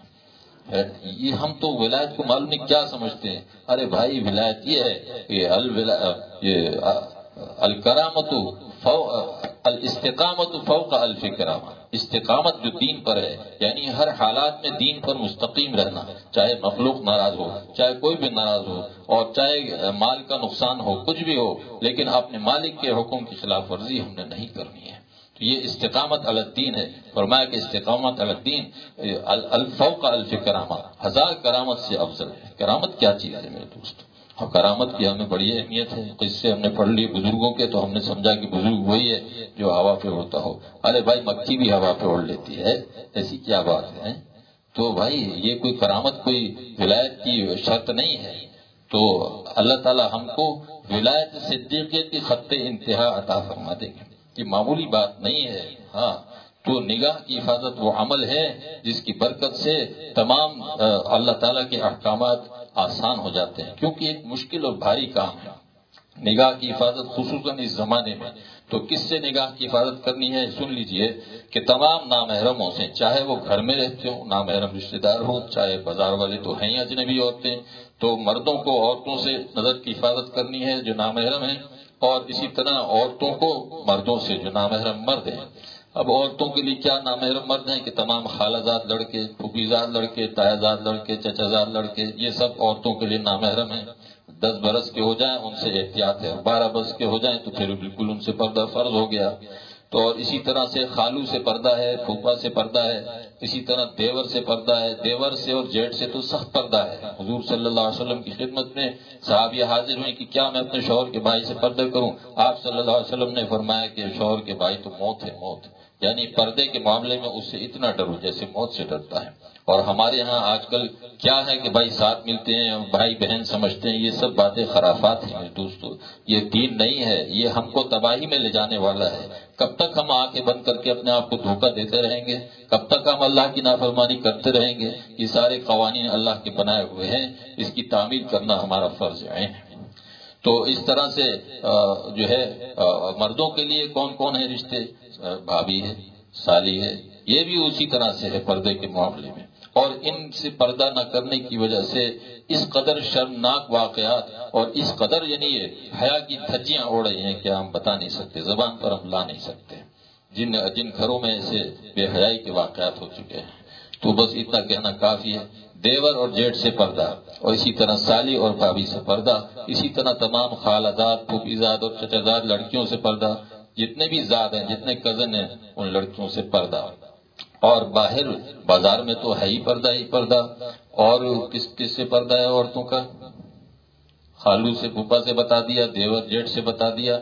یہ ہم تو ولایت کو معلوم نہیں کیا سمجھتے ہیں۔ ارے بھائی ولایت یہ ہے کہ الکرامت الاستقامت فوق الف کرامہ، استقامت جو دین پر ہے، یعنی ہر حالات میں دین پر مستقیم رہنا، چاہے مخلوق ناراض ہو، چاہے کوئی بھی ناراض ہو، اور چاہے مال کا نقصان ہو، کچھ بھی ہو، لیکن اپنے مالک کے حکم کی خلاف ورزی ہم نے نہیں کرنی ہے۔ یہ استقامت علی الدین ہے۔ فرمایا کہ استقامت علی الدین فوق الف کرامہ، 1000 کرامت سے افضل ہے۔ کرامت کیا چیز ہے میرے دوست؟ اور کرامت کی ہمیں بڑی اہمیت ہے، قصے ہم نے پڑھ لیے بزرگوں کے، تو ہم نے سمجھا کہ بزرگ وہی ہے جو ہوا پہ اڑتا ہو۔ ارے بھائی مکھی بھی ہوا پہ اڑ لیتی ہے، ایسی کیا بات ہے؟ تو بھائی یہ کوئی کرامت، کوئی ولایت کی شرط نہیں ہے۔ تو اللہ تعالی ہم کو ولایت صدیقیت کی خط انتہا عطا فرما دے گا، یہ معمولی بات نہیں ہے۔ ہاں، تو نگاہ کی حفاظت وہ عمل ہے جس کی برکت سے تمام اللہ تعالیٰ کے احکامات آسان ہو جاتے ہیں، کیونکہ ایک مشکل اور بھاری کام ہے نگاہ کی حفاظت، خصوصاً اس زمانے میں۔ تو کس سے نگاہ کی حفاظت کرنی ہے؟ سن لیجئے کہ تمام نامحرموں سے، چاہے وہ گھر میں رہتے ہوں، نامحرم رشتہ دار ہوں، چاہے بازار والے تو ہیں اجنبی عورتیں، تو مردوں کو عورتوں سے نظر کی حفاظت کرنی ہے جو نامحرم ہیں، اور اسی طرح عورتوں کو مردوں سے جو نامحرم مرد ہیں۔ اب عورتوں کے لیے کیا نامحرم مرد ہیں کہ تمام خالہ زاد لڑکے، پھوپھی زاد لڑکے، تایا زاد لڑکے، چچا زاد لڑکے، یہ سب عورتوں کے لیے نامحرم ہیں۔ 10 برس کے ہو جائیں ان سے احتیاط ہے، 12 برس کے ہو جائیں تو پھر بالکل ان سے پردہ فرض ہو گیا۔ تو اور اسی طرح سے خالو سے پردہ ہے، پھوپھا سے پردہ ہے، اسی طرح دیور سے پردہ ہے، دیور سے اور جیٹ سے تو سخت پردہ ہے۔ حضور صلی اللہ علیہ وسلم کی خدمت میں صحابیہ حاضر ہوئے کہ کیا میں اپنے شوہر کے بھائی سے پردہ کروں؟ آپ صلی اللہ علیہ وسلم نے فرمایا کہ شوہر کے بھائی تو موت ہے، موت، یعنی پردے کے معاملے میں اس سے اتنا ڈرو جیسے موت سے ڈرتا ہے۔ اور ہمارے یہاں آج کل کیا ہے کہ بھائی ساتھ ملتے ہیں، بھائی بہن سمجھتے ہیں، یہ سب باتیں خرافات ہیں میرے دوستو، یہ دین نہیں ہے، یہ ہم کو تباہی میں لے جانے والا ہے۔ کب تک ہم آنکھیں بند کر کے اپنے آپ کو دھوکہ دیتے رہیں گے؟ کب تک ہم اللہ کی نافرمانی کرتے رہیں گے؟ یہ سارے قوانین اللہ کے بنائے ہوئے ہیں، اس کی تعمیل کرنا ہمارا فرض ہے۔ تو اس طرح سے جو ہے مردوں کے لیے کون کون ہے رشتے؟ بھابھی ہے، سالی ہے، یہ بھی اسی طرح سے ہے پردے کے معاملے میں۔ اور ان سے پردہ نہ کرنے کی وجہ سے اس قدر شرمناک واقعات اور اس قدر یعنی یہ حیا کی دھجیاں اڑ رہی ہیں کہ ہم بتا نہیں سکتے، زبان پر ہم لا نہیں سکتے۔ جن گھروں میں ایسے بے حیائی کے واقعات ہو چکے ہیں، تو بس اتنا کہنا کافی ہے۔ دیور اور جیٹ سے پردہ، اور اسی طرح سالی اور بھابھی سے پردہ، اسی طرح تمام خالہ زاد، پھوپھی زاد اور چچا زاد لڑکیوں سے پردہ، جتنے بھی زاد ہیں، جتنے کزن ہیں، ان لڑکیوں سے پردہ۔ اور باہر بازار میں تو ہے ہی پردہ ہی پردہ۔ اور کس سے پردہ ہے عورتوں کا؟ خالو سے، پھوپھا سے بتا دیا، دیور جیٹ سے بتا دیا۔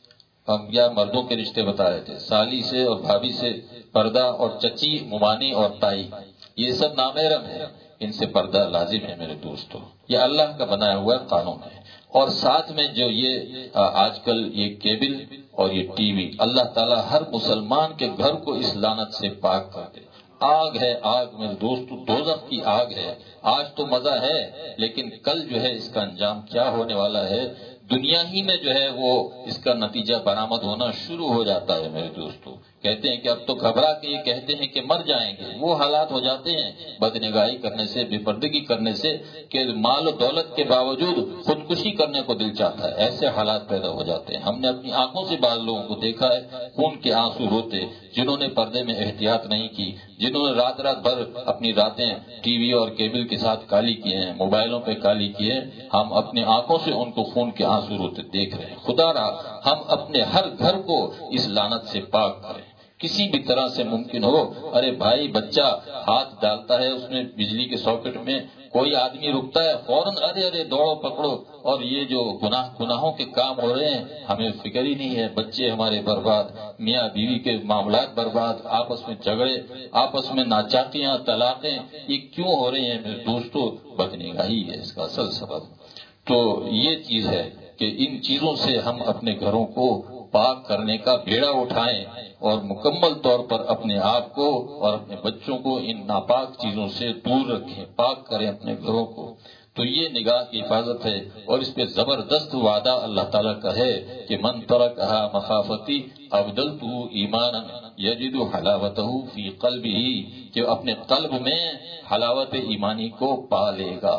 ہم یا مردوں کے رشتے بتا رہے تھے، سالی سے اور بھابھی سے پردہ، اور چچی، ممانی اور تائی، یہ سب نامحرم ہے، ان سے پردہ لازم ہے میرے دوستو، یہ اللہ کا بنایا ہوا قانون ہے۔ اور ساتھ میں جو یہ آج کل یہ کیبل اور یہ ٹی وی، اللہ تعالیٰ ہر مسلمان کے گھر کو اس لعنت سے پاک کر دے۔ آگ ہے، آگ میرے دوستو، دوزخ کی آگ ہے۔ آج تو مزہ ہے، لیکن کل جو ہے اس کا انجام کیا ہونے والا ہے، دنیا ہی میں جو ہے وہ اس کا نتیجہ برآمد ہونا شروع ہو جاتا ہے میرے دوستو۔ کہتے ہیں کہ اب تو گھبرا کے یہ کہتے ہیں کہ مر جائیں گے، وہ حالات ہو جاتے ہیں بدنگاہی کرنے سے، بے پردگی کرنے سے، کہ مال و دولت کے باوجود خودکشی کرنے کو دل چاہتا ہے، ایسے حالات پیدا ہو جاتے ہیں۔ ہم نے اپنی آنکھوں سے بعض لوگوں کو دیکھا ہے خون کے آنسو روتے، جنہوں نے پردے میں احتیاط نہیں کی، جنہوں نے رات بھر اپنی راتیں ٹی وی اور کیبل کے ساتھ کالی کیے ہیں، موبائلوں پہ کالی کیے ہیں، ہم اپنی آنکھوں سے ان کو خون کے آنسو روتے دیکھ رہے ہیں۔ خدا را ہم اپنے ہر گھر کو اس لعنت سے پاک کریں، کسی بھی طرح سے ممکن ہو۔ ارے بھائی، بچہ ہاتھ ڈالتا ہے اس میں بجلی کے ساکٹ میں، کوئی آدمی رکتا ہے فوراً ارے دوڑو پکڑو، اور یہ جو گناہوں کے کام ہو رہے ہیں ہمیں فکر ہی نہیں ہے۔ بچے ہمارے برباد، میاں بیوی کے معاملات برباد، آپس میں جھگڑے، آپس میں ناچاکیاں، طلاقیں، یہ کیوں ہو رہی ہیں میرے دوستو؟ بدنگاہی ہے اس کا اصل سبب۔ تو یہ چیز ہے کہ ان چیزوں سے ہم اپنے گھروں کو پاک کرنے کا بیڑا اٹھائیں، اور مکمل طور پر اپنے آپ کو اور اپنے بچوں کو ان ناپاک چیزوں سے دور رکھیں، پاک کریں اپنے گھروں کو۔ تو یہ نگاہ کی حفاظت ہے، اور اس پہ زبردست وعدہ اللہ تعالیٰ کا ہے کہ من ترکھا مخافتی ابدلتہ ایمانا یجد حلاوتہ فی قلبہ، کہ اپنے قلب میں حلاوت ایمانی کو پا لے گا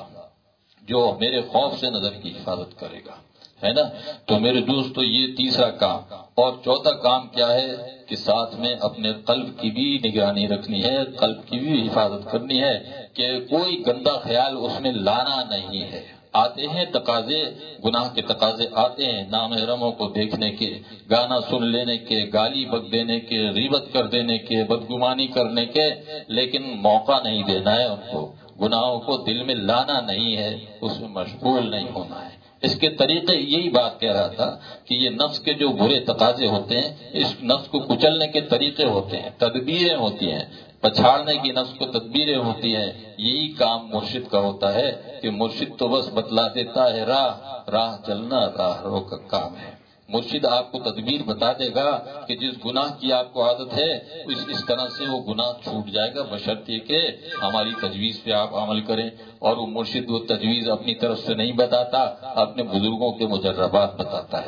جو میرے خوف سے نظر کی حفاظت کرے گا، ہے نا؟ تو میرے دوستو یہ تیسرا کام۔ اور چوتھا کام کیا ہے کہ ساتھ میں اپنے قلب کی بھی نگرانی رکھنی ہے، قلب کی بھی حفاظت کرنی ہے کہ کوئی گندا خیال اس میں لانا نہیں ہے۔ آتے ہیں تقاضے، گناہ کے تقاضے آتے ہیں، نامحرموں کو دیکھنے کے، گانا سن لینے کے، گالی بک دینے کے، غیبت کر دینے کے، بدگمانی کرنے کے، لیکن موقع نہیں دینا ہے ان کو، گناہوں کو دل میں لانا نہیں ہے، اس میں مشغول نہیں ہونا ہے۔ اس کے طریقے، یہی بات کہہ رہا تھا کہ یہ نفس کے جو برے تقاضے ہوتے ہیں، اس نفس کو کچلنے کے طریقے ہوتے ہیں، تدبیریں ہوتی ہیں، پچھاڑنے کی نفس کو تدبیریں ہوتی ہیں۔ یہی کام مرشد کا ہوتا ہے کہ مرشد تو بس بتلا دیتا ہے راہ چلنا راہ رو کا کام ہے۔ مرشد آپ کو تدبیر بتا دے گا کہ جس گناہ کی آپ کو عادت ہے اس طرح سے وہ گناہ چھوٹ جائے گا، بشرطیہ کہ ہماری تجویز پہ آپ عمل کریں۔ اور وہ مرشد وہ تجویز اپنی طرف سے نہیں بتاتا، اپنے بزرگوں کے مجربات بتاتا ہے۔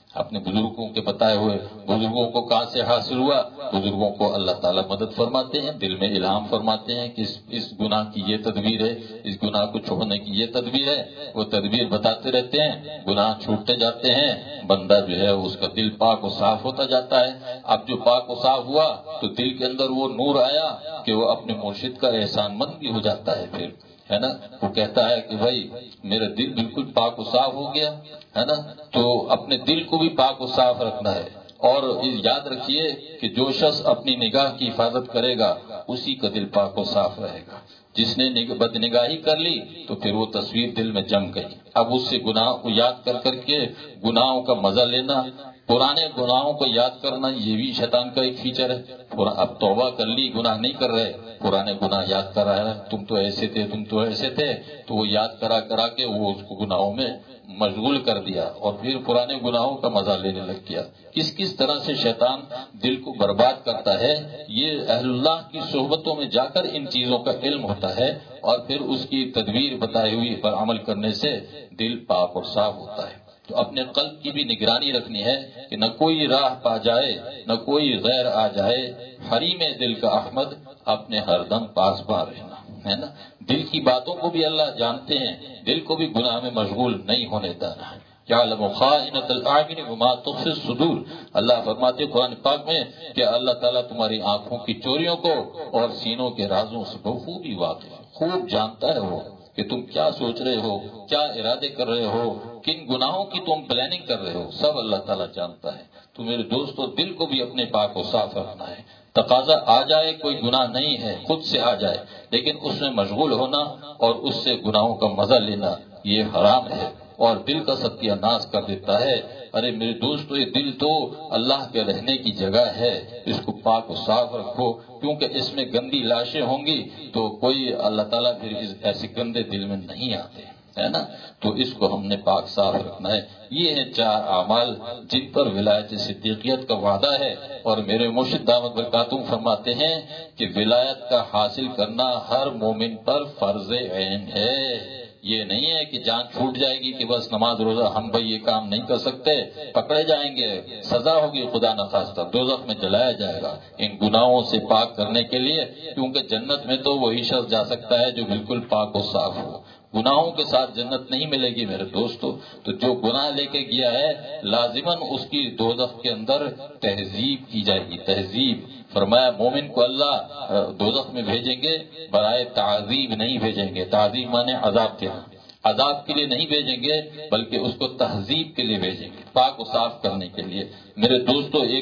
اپنے بزرگوں کے بتائے ہوئے، بزرگوں کو کہاں سے حاصل ہوا؟ بزرگوں کو اللہ تعالیٰ مدد فرماتے ہیں، دل میں الہام فرماتے ہیں کہ اس گناہ کی یہ تدبیر ہے، اس گناہ کو چھوڑنے کی یہ تدبیر ہے، وہ تدبیر بتاتے رہتے ہیں، گناہ چھوٹتے جاتے ہیں، بندہ جو ہے اس کا دل پاک و صاف ہوتا جاتا ہے۔ اب جو پاک و صاف ہوا تو دل کے اندر وہ نور آیا کہ وہ اپنے مرشد کا احسان مند بھی ہو جاتا ہے، پھر ہے نا، وہ کہتا ہے کہ بھائی میرا دل بالکل پاک و صاف ہو گیا ہے نا، تو اپنے دل کو بھی پاک و صاف رکھنا ہے۔ اور یاد رکھیے کہ جو شخص اپنی نگاہ کی حفاظت کرے گا اسی کا دل پاک و صاف رہے گا۔ جس نے بد نگاہی کر لی تو پھر وہ تصویر دل میں جم گئی، اب اس سے گناہ کو یاد کر کر کے گناہوں کا مزہ لینا، پرانے گناہوں کو یاد کرنا، یہ بھی شیطان کا ایک فیچر ہے۔ اب توبہ کر لی، گناہ نہیں کر رہے، پرانے گناہ یاد کر رہا ہے، تم تو ایسے تھے، تم تو ایسے تھے، تو وہ یاد کرا کرا کے وہ اس کو گناہوں میں مشغول کر دیا اور پھر پرانے گناہوں کا مزہ لینے لگ گیا۔ کس طرح سے شیطان دل کو برباد کرتا ہے، یہ اہل اللہ کی صحبتوں میں جا کر ان چیزوں کا علم ہوتا ہے، اور پھر اس کی تدبیر بتائی ہوئی پر عمل کرنے سے دل پاک اور صاف ہوتا ہے۔ تو اپنے قلب کی بھی نگرانی رکھنی ہے کہ نہ کوئی راہ پا جائے، نہ کوئی غیر آ جائے، حریم دل کا احمد اپنے ہر دم پاسباں رہنا ہے نا۔ دل کی باتوں کو بھی اللہ جانتے ہیں، دل کو بھی گناہ میں مشغول نہیں ہونے دینا ہے۔ یعلم خائنۃ الاعین وما تخفی الصدور، اللہ فرماتے قرآن پاک میں کہ اللہ تعالیٰ تمہاری آنکھوں کی چوریوں کو اور سینوں کے رازوں سے بخوبی واقف ہے، خوب جانتا ہے وہ کہ تم کیا سوچ رہے ہو، کیا ارادے کر رہے ہو، کن گناہوں کی تم پلاننگ کر رہے ہو، سب اللہ تعالیٰ جانتا ہے۔ تو میرے دوستو دل کو بھی اپنے پاک و صاف رکھنا ہے۔ تقاضا آ جائے، کوئی گناہ نہیں ہے، خود سے آ جائے، لیکن اس میں مشغول ہونا اور اس سے گناہوں کا مزہ لینا یہ حرام ہے اور دل کا ستیہ ناش کر دیتا ہے۔ ارے میرے دوستو یہ دل تو اللہ کے رہنے کی جگہ ہے، اس کو پاک و صاف رکھو، کیونکہ اس میں گندی لاشیں ہوں گی تو کوئی اللہ تعالیٰ پھر ایسے گندے دل میں نہیں آتے ہے نا۔ تو اس کو ہم نے پاک صاف رکھنا ہے۔ یہ ہیں 4 اعمال جن پر ولایت صدیقیت کا وعدہ ہے، اور میرے مرشد دامت برکاتہم فرماتے ہیں کہ ولایت کا حاصل کرنا ہر مومن پر فرض عین ہے۔ یہ نہیں ہے کہ جان چھوٹ جائے گی کہ بس نماز روزہ ہم بھائی یہ کام نہیں کر سکتے، پکڑے جائیں گے، سزا ہوگی، خدا نخواستہ دوزخ میں جلایا جائے گا ان گناہوں سے پاک کرنے کے لیے، کیونکہ جنت میں تو وہی شخص جا سکتا ہے جو بالکل پاک و صاف ہو۔ گناہوں کے ساتھ جنت نہیں ملے گی میرے دوستو۔ تو جو گناہ لے کے گیا ہے لازماً اس کی دوزخ کے اندر تہذیب کی جائے گی، تہذیب۔ فرمایا مومن کو اللہ دوزخ میں بھیجیں گے، برائے تعذیب نہیں بھیجیں گے، تعذیب مانے عذاب دینا، عذاب کے لیے نہیں بھیجیں گے بلکہ اس کو تہذیب کے لیے بھیجیں گے، پاک و صاف کرنے کے لیے۔ میرے دوستو ایک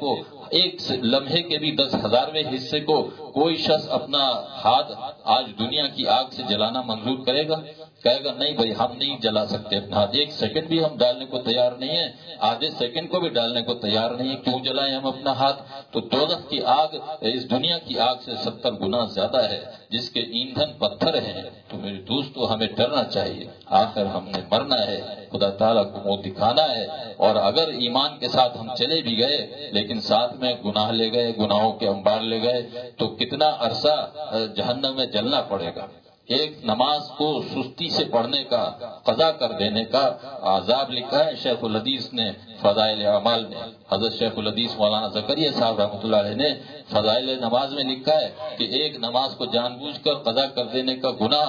لمحے کے بھی 10,000ویں حصے کو کوئی شخص اپنا ہاتھ آج دنیا کی آگ سے جلانا منظور کرے گا؟ کہے گا نہیں بھائی ہم نہیں جلا سکتے اپنا ہاتھ، 1 سیکنڈ بھی ہم ڈالنے کو تیار نہیں ہے، آدھے سیکنڈ کو بھی ڈالنے کو تیار نہیں ہے، کیوں جلائیں ہم اپنا ہاتھ؟ تو دوزخ کی آگ اس دنیا کی آگ سے 70 گنا زیادہ ہے، جس کے ایندھن پتھر ہیں۔ تو میرے دوستو ہمیں ڈرنا چاہیے، آخر ہم نے مرنا ہے، خدا تعالیٰ کو منہ دکھانا ہے، اور اگر ایمان کے ساتھ ہم چلے بھی گئے لیکن ساتھ میں گناہ لے گئے، گناہوں کے انبار لے گئے، تو کتنا عرصہ جہنم میں جلنا پڑے گا۔ ایک نماز کو سستی سے پڑھنے کا، قضا کر دینے کا عذاب لکھا ہے شیخ الحدیث نے فضائل اعمال میں۔ حضرت شیخ الحدیث مولانا زکریا صاحب رحمۃ اللہ علیہ نے فضائل نماز میں لکھا ہے کہ ایک نماز کو جان بوجھ کر قضا کر دینے کا گناہ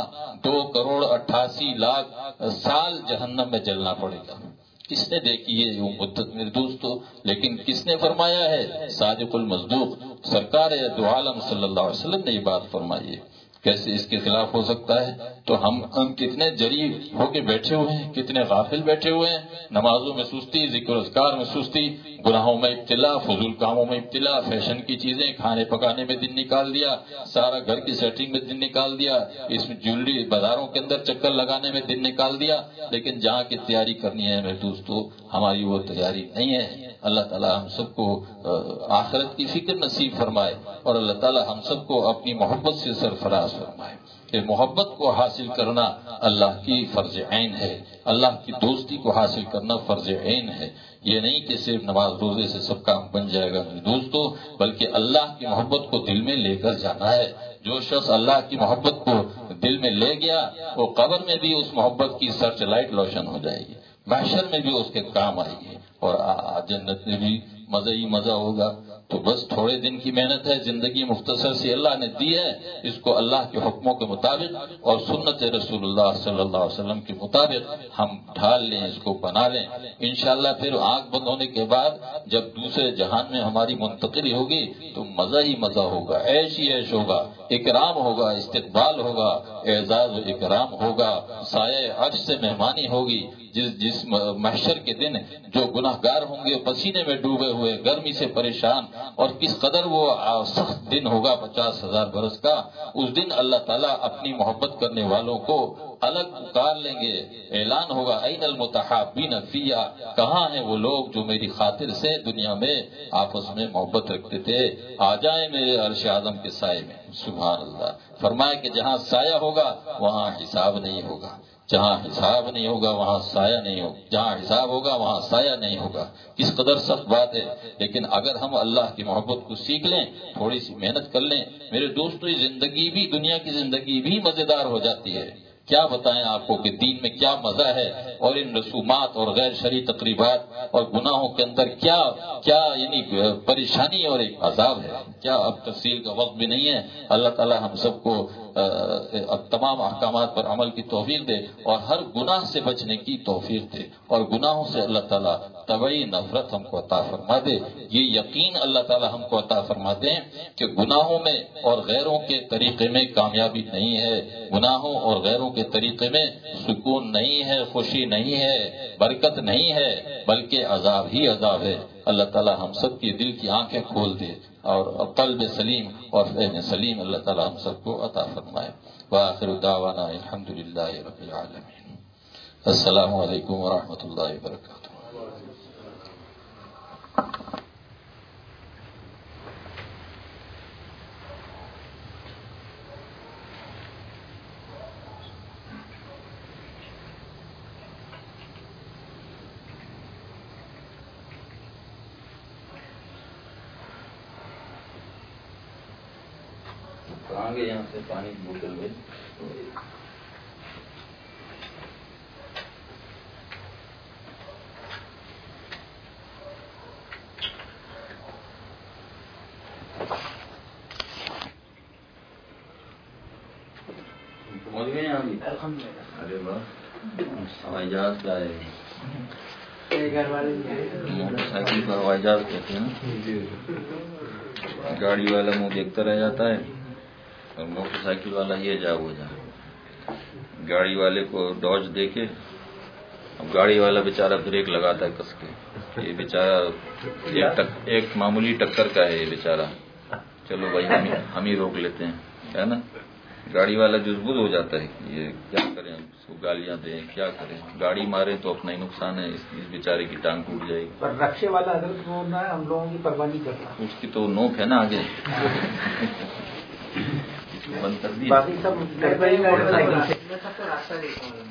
2,88,00,000 سال جہنم میں جلنا پڑے گا۔ کس نے دیکھی ہے یہ مدت میرے دوستو؟ لیکن کس نے فرمایا ہے؟ صادق المصدوق سرکار دو عالم صلی اللہ علیہ وسلم نے یہ بات فرمائی ہے۔ کیسے اس کے خلاف ہو سکتا ہے؟ تو ہم کتنے جری ہو کے بیٹھے ہوئے ہیں، کتنے غافل بیٹھے ہوئے ہیں، نمازوں میں سستی، ذکر اذکار میں سستی، گناہوں میں ابتلا، فضول کاموں میں ابتلا، فیشن کی چیزیں کھانے پکانے میں دن نکال دیا، سارا گھر کی سیٹنگ میں دن نکال دیا، اس میں جیولری بازاروں کے اندر چکر لگانے میں دن نکال دیا، لیکن جہاں کی تیاری کرنی ہے میرے دوستو ہماری وہ تیاری نہیں ہے۔ اللہ تعالیٰ ہم سب کو آخرت کی فکر نصیب فرمائے، اور اللہ تعالیٰ ہم سب کو اپنی محبت سے سرفراز فرمائے کہ محبت کو حاصل کرنا اللہ کی فرض عین ہے، اللہ کی دوستی کو حاصل کرنا فرض عین ہے۔ یہ نہیں کہ صرف نماز روزے سے سب کام بن جائے گا میرے دوستو، بلکہ اللہ کی محبت کو دل میں لے کر جانا ہے۔ جو شخص اللہ کی محبت کو دل میں لے گیا وہ قبر میں بھی اس محبت کی سرچ لائٹ روشن ہو جائے گی، محشر میں بھی اس کے کام آئے گی، اور جنت میں بھی مزہ ہی مزہ ہوگا. تو بس تھوڑے دن کی محنت ہے، زندگی مختصر سی اللہ نے دی ہے، اس کو اللہ کے حکموں کے مطابق اور سنت رسول اللہ صلی اللہ علیہ وسلم کے مطابق ہم ڈھال لیں، اس کو بنا لیں. انشاءاللہ پھر آنکھ بند ہونے کے بعد جب دوسرے جہان میں ہماری منتقلی ہوگی تو مزہ ہی مزہ ہوگا، عیش ہی عیش ہوگا، اکرام ہوگا، استقبال ہوگا، اعزاز و اکرام ہوگا، سایہ عرش سے مہمانی ہوگی. جس محشر کے دن جو گناہ گار ہوں گے پسینے میں ڈوبے ہوئے، گرمی سے پریشان، اور کس قدر وہ سخت دن ہوگا 50,000 برس کا، اس دن اللہ تعالیٰ اپنی محبت کرنے والوں کو الگ پکار لیں گے. اعلان ہوگا این المتحابین فیہ، کہاں ہیں وہ لوگ جو میری خاطر سے دنیا میں آپس میں محبت رکھتے تھے، آ جائیں میرے عرش اعظم کے سائے میں. سبحان اللہ. فرمایا کہ جہاں سایہ ہوگا وہاں حساب نہیں ہوگا، جہاں حساب نہیں ہوگا وہاں سایہ نہیں ہوگا، جہاں حساب ہوگا وہاں سایہ نہیں ہوگا. کس قدر سخت بات ہے، لیکن اگر ہم اللہ کی محبت کو سیکھ لیں، تھوڑی سی محنت کر لیں، میرے دوستو یہ زندگی بھی، دنیا کی زندگی بھی مزیدار ہو جاتی ہے. کیا بتائیں آپ کو کہ دین میں کیا مزہ ہے، اور ان رسومات اور غیر شرعی تقریبات اور گناہوں کے اندر کیا کیا یعنی پریشانی اور ایک عذاب ہے. کیا اب تفصیل کا وقت بھی نہیں ہے. اللہ تعالی ہم سب کو تمام احکامات پر عمل کی توفیق دے اور ہر گناہ سے بچنے کی توفیق دے، اور گناہوں سے اللہ تعالیٰ طبعی نفرت ہم کو عطا فرما دے. یہ یقین اللہ تعالیٰ ہم کو عطا فرما دے کہ گناہوں میں اور غیروں کے طریقے میں کامیابی نہیں ہے، گناہوں اور غیروں کے طریقے میں سکون نہیں ہے، خوشی نہیں ہے، برکت نہیں ہے، بلکہ عذاب ہی عذاب ہے. اللہ تعالیٰ ہم سب کی دل کی آنکھیں کھول دے اور قلب سلیم اور فہم سلیم اللہ تعالیٰ ہم سب کو عطا فرمائے. وآخر دعوانا الحمدللہ رب العالمین. السلام علیکم ورحمۃ اللہ وبرکاتہ. کہاں گئے یہاں سے پانی کی بوتل میں؟ پہنچ گئے یہاں بھی؟ ارے واہ، ہوائی جہاز کا ہے، موٹر سائیکل کا ہوائی جہاز کہتے ہیں نا. گاڑی والا منہ دیکھتا رہ جاتا ہے اور موٹر سائیکل والا یہ جا وہ جا. گاڑی والے کو ڈوج دے کے اب گاڑی والا بیچارہ بریک لگاتا ہے کس کے. یہ بیچارہ ایک معمولی ٹکر کا ہے یہ بیچارہ، چلو بھائی ہم ہی روک لیتے ہیں، ہے نا. گاڑی والا جذبوط ہو جاتا ہے کہ یہ کیا کریں، اس کو گالیاں دیں، کیا کریں، گاڑی مارے تو اپنا ہی نقصان ہے، اس بیچارے کی ٹانگ ٹوٹ جائے گی. پر رکشے والا حضرت وہ نہ ہے، ہم لوگوں کی پرواہ نہیں کرتا، اس کی تو نوک ہے نا آگے. بند کر دیا. باقی سب